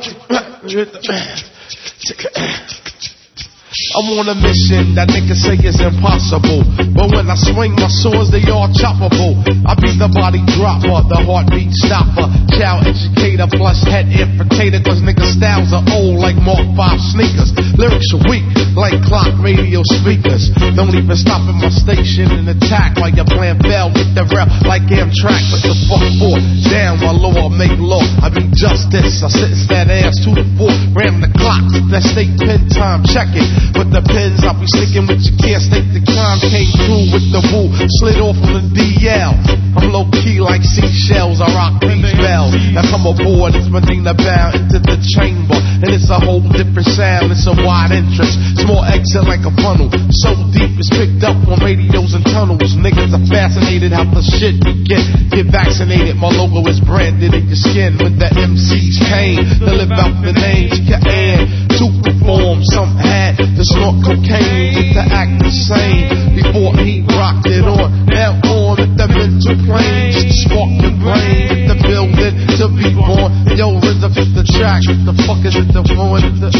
I'm on a mission that niggas say is impossible, but when I swing my swords, they all choppable. I be the body dropper, the heartbeat stopper, child educator plus head infiltrator. Cause niggas styles are old like Mark five sneakers. Lyrics are weak like clock radio speakers. Don't even stop at my station and attack while you're playing bell with the rap like Amtrak. What the fuck for? Damn, my law make law. I be justice. I sentence that ass to the floor. Ram the clock. That state pen time. Check it. With the pins, I'll be sticking with you, can't stake the crime. Came through with the woo, slid off on the D L. I'm low key like seashells, I rock these bells. Now come aboard, it's my thing to bow into the chamber. And it's a whole different sound, it's a wide entrance. Small exit like a funnel, so deep it's picked up on radios and tunnels. Niggas are fascinated how the shit we get. Get vaccinated, my logo is branded in your skin. When the M Cs came to live out the names, you can to perform, some had to snort cocaine just to act the same. Before he rocked it on, now on at the mental plane, just to spark your brain, hit the building to be born. Yo, rhythm is the track, the fuck is it the one is the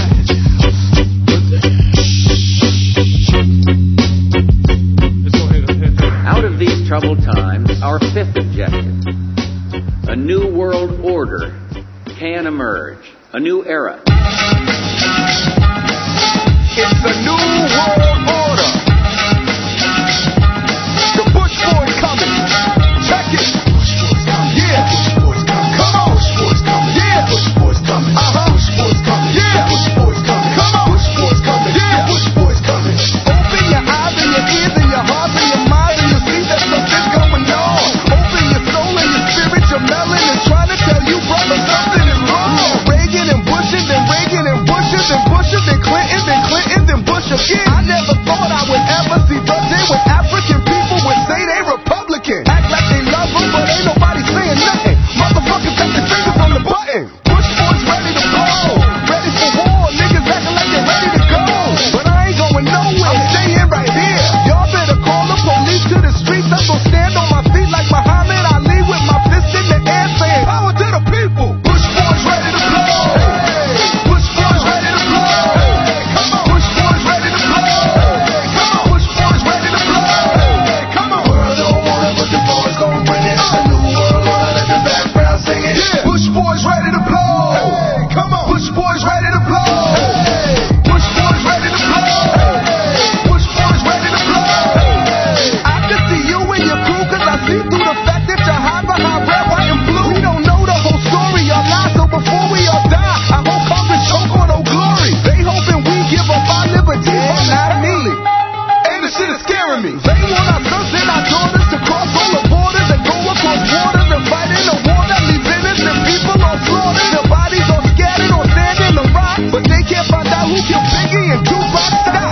Out of these troubled times, our fifth objective, a new world order can emerge, a new era. It's a new world order. The Bush Boys coming. Check it. Yeah. Come on. Yeah. Uh-huh. Yeah. Come on. Yeah. Open your eyes and your ears and your hearts and your minds and you'll see that something's going on. Open your soul and your spirit, your melon is trying to tell you, brother, something is wrong. Reagan and Bushes and Reagan and Bushes and Bushes and Clinton and Clinton and Bush again. I never thought I would ever see the day when African people would say they Republican. Act like they love them, but ain't nobody saying nothing. Motherfuckers got their fingers on the button. Bush boys ready to blow. Ready for war. Niggas acting like they're ready to go. But I ain't going nowhere. I'm staying right here. Y'all better call the police to the streets. I'm gonna stand on my feet like Muhammad Ali with my fist in the air saying power to the people. Bush boys ready to blow. Bush boys ready to blow. Come on. Bush boys ready to blow. Come on. Bush boys ready to blow. Come on. World don't want it, but the boys gon' bring it. It's a new world order. Let the background sing it. Yeah. Bush boys ready to blow. Come on. Bush boys ready to blow. Bush boys ready to blow. Bush boys ready to blow. I can see you and your crew, cause I see through the fact that you're high behind red, white, and blue. We don't know the whole story, y'all lie, so before we all die, I hope Congress choke on Old Glory. They hoping we give up our liberty, but not me. And the shit is scaring me. They want our sons and our daughters to cross all the borders and go across waters and fight in a war that leaves innocent people on slaughter. Their bodies are scattered or standing the rock, but they can't find out who killed Biggie and Tupac. Stop.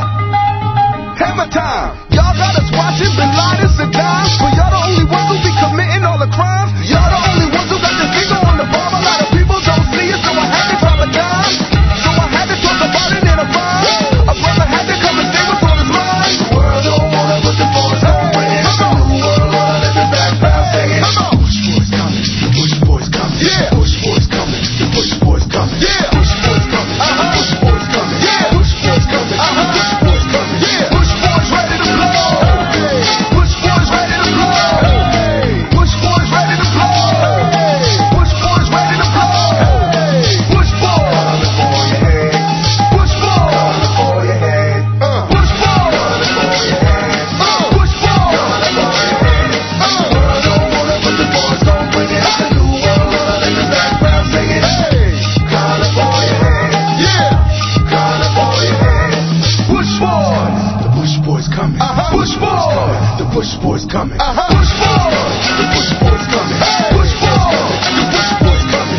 Hammer time. Y'all got us watching Bin Laden, Saddam, but y'all the only ones who be committing all the crimes. Y'all the only ones who got their finger on the bomb. A lot of people don't see it, so I had to drop a dime. So I had to talk about it in a rhyme. A brother had to come and say what's on his mind. The world don't want it, but the boys don't bring it. It's a new world order, let the background sing it. Come on. Bush boys coming, the Bush boys coming. Yeah. Bush boys coming, the Bush boys coming. Yeah. Bush boys coming, uh-huh. The Bush boys coming. Yeah. Bush boys coming, uh-huh. The Bush boys coming. Yeah. Bush boys ready to blow. Bush boys ready to blow. Bush boys ready to blow. Bush boys ready to blow. Bush boys. Coming for your head. Bush boys. Coming for your head. Uh. Bush boys. Coming for your head. Uh. Bush boys. Coming for your head. Uh. The world don't want it, but the boys gon' bring it. It's a new world order, let the background sing it. Hey. Coming for your head. Yeah. Coming for your head. Bush boys. The Bush boys coming. Uh-huh. Bush boys. The Bush boys coming. Uh-huh. Bush boys. The Bush boys coming. Hey. Bush boys. The Bush boys coming.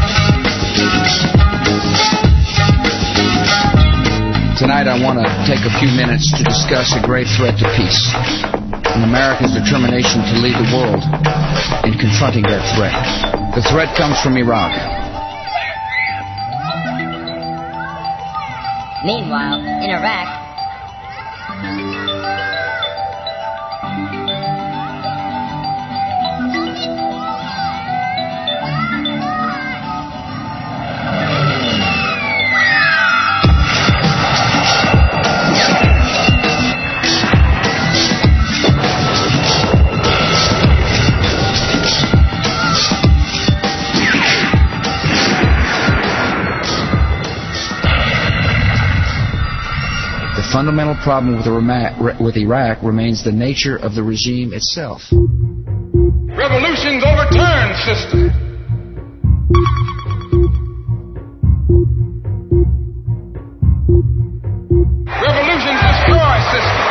Tonight I want to take a few minutes to discuss a great threat to peace and America's determination to lead the world in confronting that threat. The threat comes from Iraq. Meanwhile, in Iraq, The fundamental problem with, Iraq, with Iraq remains the nature of the regime itself. Revolutions overturn system. Revolutions destroy system.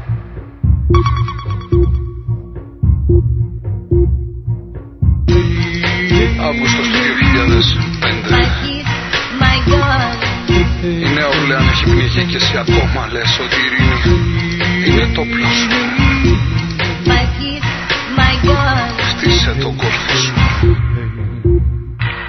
Αύγουστο του δύο χιλιάδες πέντε. Η Νέα Ορλεάν έχει πνιγεί και εσύ ακόμα λες ότι η ειρήνη είναι το όπλο σου. Χτίσε τον κόλπο σου.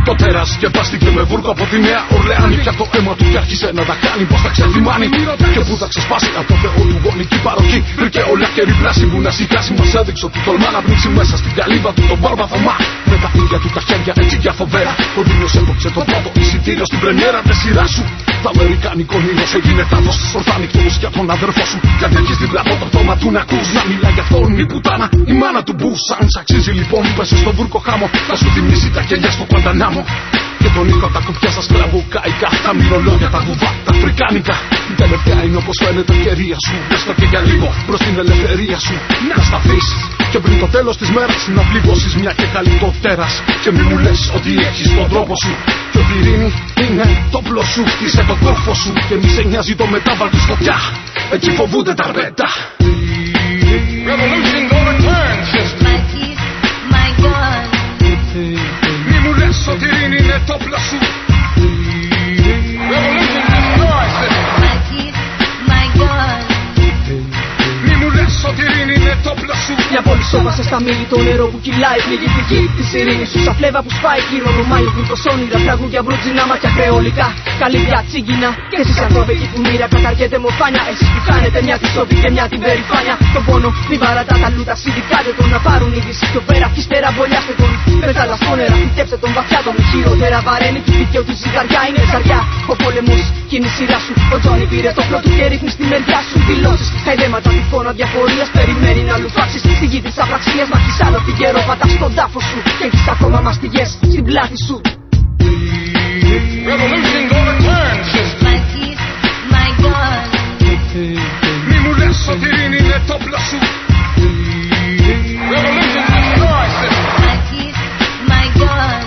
Το τέρας σκεπάστηκε με βούρκο από τη Νέα Ορλεάνη. Πια το αίμα του κι άρχισε να τα κάνει πως θα ξεδιμάνει. Και που θα ξεσπάσει από το θεό του γονική παροχή. Βρήκε όλα και ριπλάσι που να σηκάσει. Μας έδειξε ότι τολμά να πνίξει μέσα στην καλύβα του τον μπάρμπα Θωμά. Με τα ίδια του τα χέρια έτσι για φοβέρα. Ο Δίνος έπαιξε το πρώτο εισιτήριο στην πρεμιέρα της σειράς σου. Τα αμερικάνικο όνειρος έγινε τάτος. Ορθάνει εκτός για τον αδερφό σου. Γιατί έχεις δίπλα από το πτώμα του να ακούς να μιλάει για αυτόν η πουτάνα, η μάνα του Μπούς. Αν σ' αξίζει λοιπόν πέσε στο βούρκο χάμο. Θα σου θυμίσει τα κελιά στο Κουαντανάμο. Και τον ήχο τα κουπιά σας κλαβουκάικα. Τα μυρολόγια, τα βουβά, τα αφρικάνικα. Η τελευταία είναι όπως φαίνεται ευκαιρία σου. Έστω και για λίγο προς την ελευθερία σου. Να σταθείς και πριν το τέλος της μέρας να πληγώσεις μια και καλή το τέρας. Και μη μου λες ότι έχεις τον τρόπο σου. Και ότι η ειρήνη είναι το πλό σου. Χτίσε τον κόρφο σου και μη σε νοιάζει το μετάβαλ του σκοτιά. Έτσι φοβούνται τα πέτα. Revolution's overturned, sister. My peace, my gun. Μη μου λες ότι η ειρήνη είναι το πλό σου. Revolution destroys, sister. My peace, my gun. Μη μου λες ότι η ειρήνη είναι το πλό σου. Μια πόλη σώπασε στα μήλη, το νερό που κυλάει. Πληγή τη γη της ειρήνης σου, σαν φλέβα που σπάει. Κληρονομάει ο γλυκός όνειρα, τραγούδια μπρουτζινά, μάτια κρεολικά. Καλύβια τσίγκινα και εσείς ανθρώποι που μοίρα καταργέται μοφάνια. Εσείς που κάνετε μια τη σώπη και μια την περηφάνεια. Τον πόνο μην παρατά τα λούτα, συνδικάτε τον να πάρουν είδηση πιο πέρα. Κι ύστερα βολιάστε τον, πέταλα στο νερά, φυτέψτε τον βαθιά τον. Χειρότερα βαραίνει, δίκαιο του ζυγαριά είναι ζαριά. Ο πόλεμος κι είναι η σειρά σου. Ο Τζόνι πήρε το πλό του και ρίχνει στη μεριά σου. Δηλώσεις, χαϊδέματα, τυφώνα διαφορίας. Περιμένει να λουφάξεις στη γη της απραξίας. Μα έχεις άλλο την καιρό, πατάς στον τάφο σου. Και έχεις ακόμα μαστιγές στην πλάτη σου. Revolution's overturned, sister. My peace, my gun. Μη μου λες ότι η ειρήνη είναι το πλό σου. Revolution destroys, sister. My peace, my gun.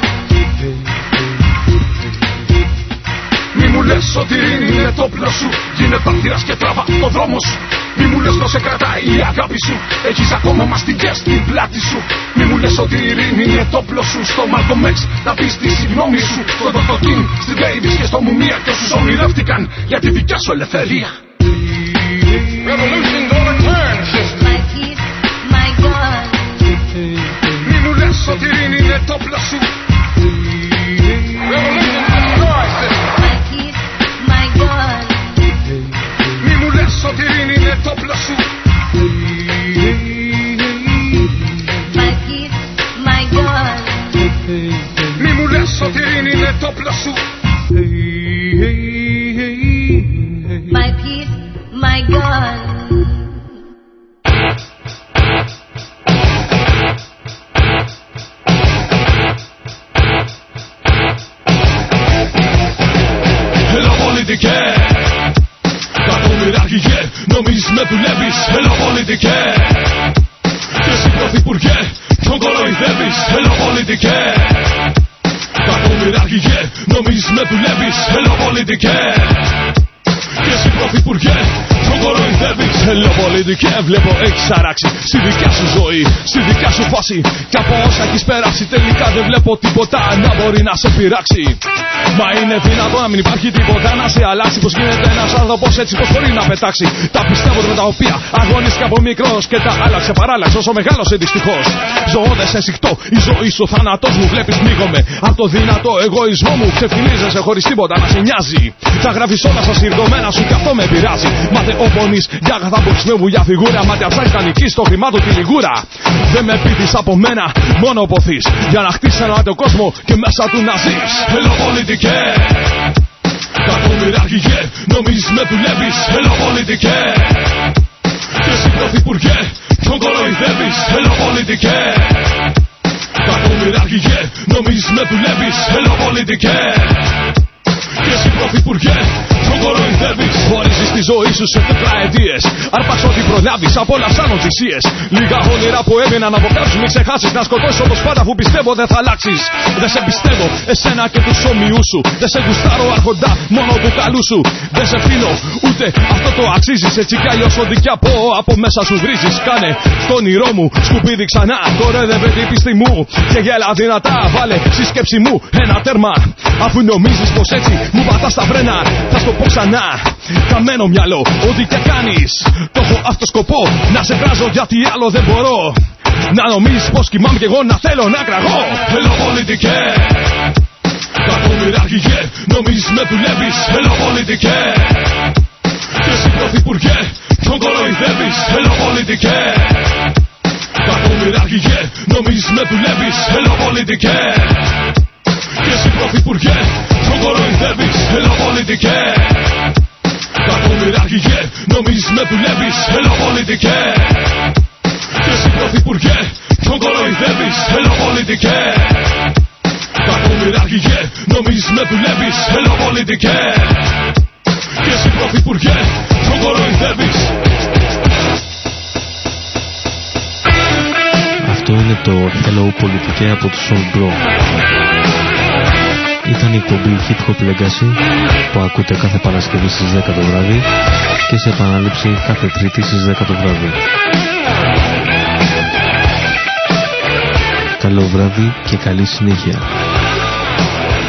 Μη μου λες ότι η ειρήνη είναι το πλό σου. Γίνε πάρτυρας και τράβα το δρόμο σου. Μη μου λες πως σε κρατάει η αγάπη σου. Έχεις ακόμα μαστιγές στην πλάτη σου. Μη μου λες ότι η ειρήνη είναι το πλό σου. Στο Malcolm X να πεις τη συγγνώμη σου. Στο Doctor King, στη Davis και στο Μουμία. Και όσους ονειρεύτηκαν για τη δικιά σου ελευθερία. Revolution's overturned, sister. My peace, my gun. Μη μου λες ότι η ειρήνη είναι το πλό σου. Revolution destroys, sister. My peace, my gun. Μη μου λες ότι η ειρήνη είναι το πλό σου. My peace, my gun. Μη μου λες ότι η ειρήνη είναι το πλό σου. My peace, my gun. Hello πολιτικέ, κακομοιράρχηγε, νομίζεις με δουλεύεις. Hello πολιτικέ, και εσύ πρωθυπουργέ, ποιον κοροϊδεύεις. Hello πολιτικέ, κακομοιράρχηγε, νομίζεις με δουλεύεις. Hello πολιτικέ, και εσύ πρωθυπουργέ, ποιον κοροϊδεύεις. Hello πολιτικέ, βλέπω έχεις αράξει στη δικιά σου ζωή, στη δικιά σου φάση. Κι από όσα έχεις περάσει τελικά δεν βλέπω τίποτα να μπορεί να σε πειράξει. Μα είναι δυνατό να μην υπάρχει τίποτα να σε αλλάξει. Πως γίνεται ένας άνθρωπος έτσι, πως μπορεί να πετάξει τα πιστεύω με τα οποία αγωνίστηκε από μικρός και τα άλλαξε παράλλαξε όσο μεγάλωσε δυστυχώς. Ζωώντας εσυχτό, η ζωή σου θάνατός μου. Βλέπεις μίγομαι από το δυνατό εγωισμό μου. Ξεφτιλίζεσαι χωρίς τίποτα να σε νοιάζει. Τα γράφεις όλα στα συρδωμένα σου κι αυτό με πειράζει. Μάθε ομονείς για αγαθά που μου για φιγούρα. Μάθε ψάχνεις να νικήσεις το χρημά του τη λιγούρα. Δεν με πείθεις από μένα, μόνο ποθείς για να χτίσεις έναν άτο κόσμο και μέσα του να ζεις. Hello πολιτικέ, κακομοιράρχηγε, νομίζεις με δουλεύεις. Hello πολιτικέ, και εσύ πρωθυπουργέ, ποιον κοροϊδεύεις. Hello πολιτικέ, κακομοιράρχηγε, νομίζεις με δουλεύεις. Hello πολιτικέ, και εσύ πρωθυπουργέ, ποιον κοροϊδεύεις. Χωρίζεις τη ζωή σου σε τετραετίες. Άρπαξ ό,τι προλάβεις, απόλαυσαν θυσίες. Λίγα όνειρα που έμειναν από κάψου. Μην ξεχάσεις να σκοτώσεις όπως πάντα που πιστεύω δεν θα αλλάξεις. Δεν σε πιστεύω, εσένα και τους ομοιούς σου. Δεν σε γουστάρω αρχοντά, μόνο του καλού σου. Δεν σε πίνω, ούτε αυτό το αξίζεις. Έτσι κι αλλιώς ό,τι κι από, από μέσα σου βρίζεις. Κάνε το όνειρό μου, σκουπίδι ξανά. Κορέδευε την πίστη μου και γέλα δυνατά. Βάλε στη σκέψη μου ένα τέρμα. Αφού νομίζεις πως έτσι μου πατάς τα βρένα, θα στο πω ξανά. Καμένο μυαλό, ό,τι και κάνεις. Το έχω αυτό σκοπό, να σε κράζω γιατί άλλο δεν μπορώ. Να νομίζεις πως κοιμάμαι κι εγώ να θέλω να κραγώ. Hello πολιτικέ, Κακομοιράρχηγε, νομίζεις με δουλεύεις, έλα πολιτικέ. Και εσύ πρωθυπουργέ, ποιον κοροϊδεύεις, έλα πολιτικέ. Κακομοιράρχηγε, νομίζεις με δουλεύεις, έλα πολιτικέ. Και εσύ πρωθυπουργέ, ποιον κοροϊδεύεις, έλα πολιτικέ. Κακομοιράρχηγε, νομίζεις με δουλεύεις, έλα πολιτικέ. Και εσύ πρωθυπουργέ, ποιον κοροϊδεύεις, έλα πολιτικέ. Κακομοιράρχηγε, νομίζεις με δουλεύεις, έλα πολιτικέ. Και εσύ πρωθυπουργέ, ποιον κοροϊδεύεις. Αυτό είναι το Hello Πολιτικέ από τους Soul Bro. Ήταν η εκπομπή Hip Hop Legacy που ακούτε κάθε Παρασκευή στις δέκα το βράδυ και σε επανάληψη κάθε Τρίτη στις δέκα το βράδυ. Καλό βράδυ και καλή συνέχεια.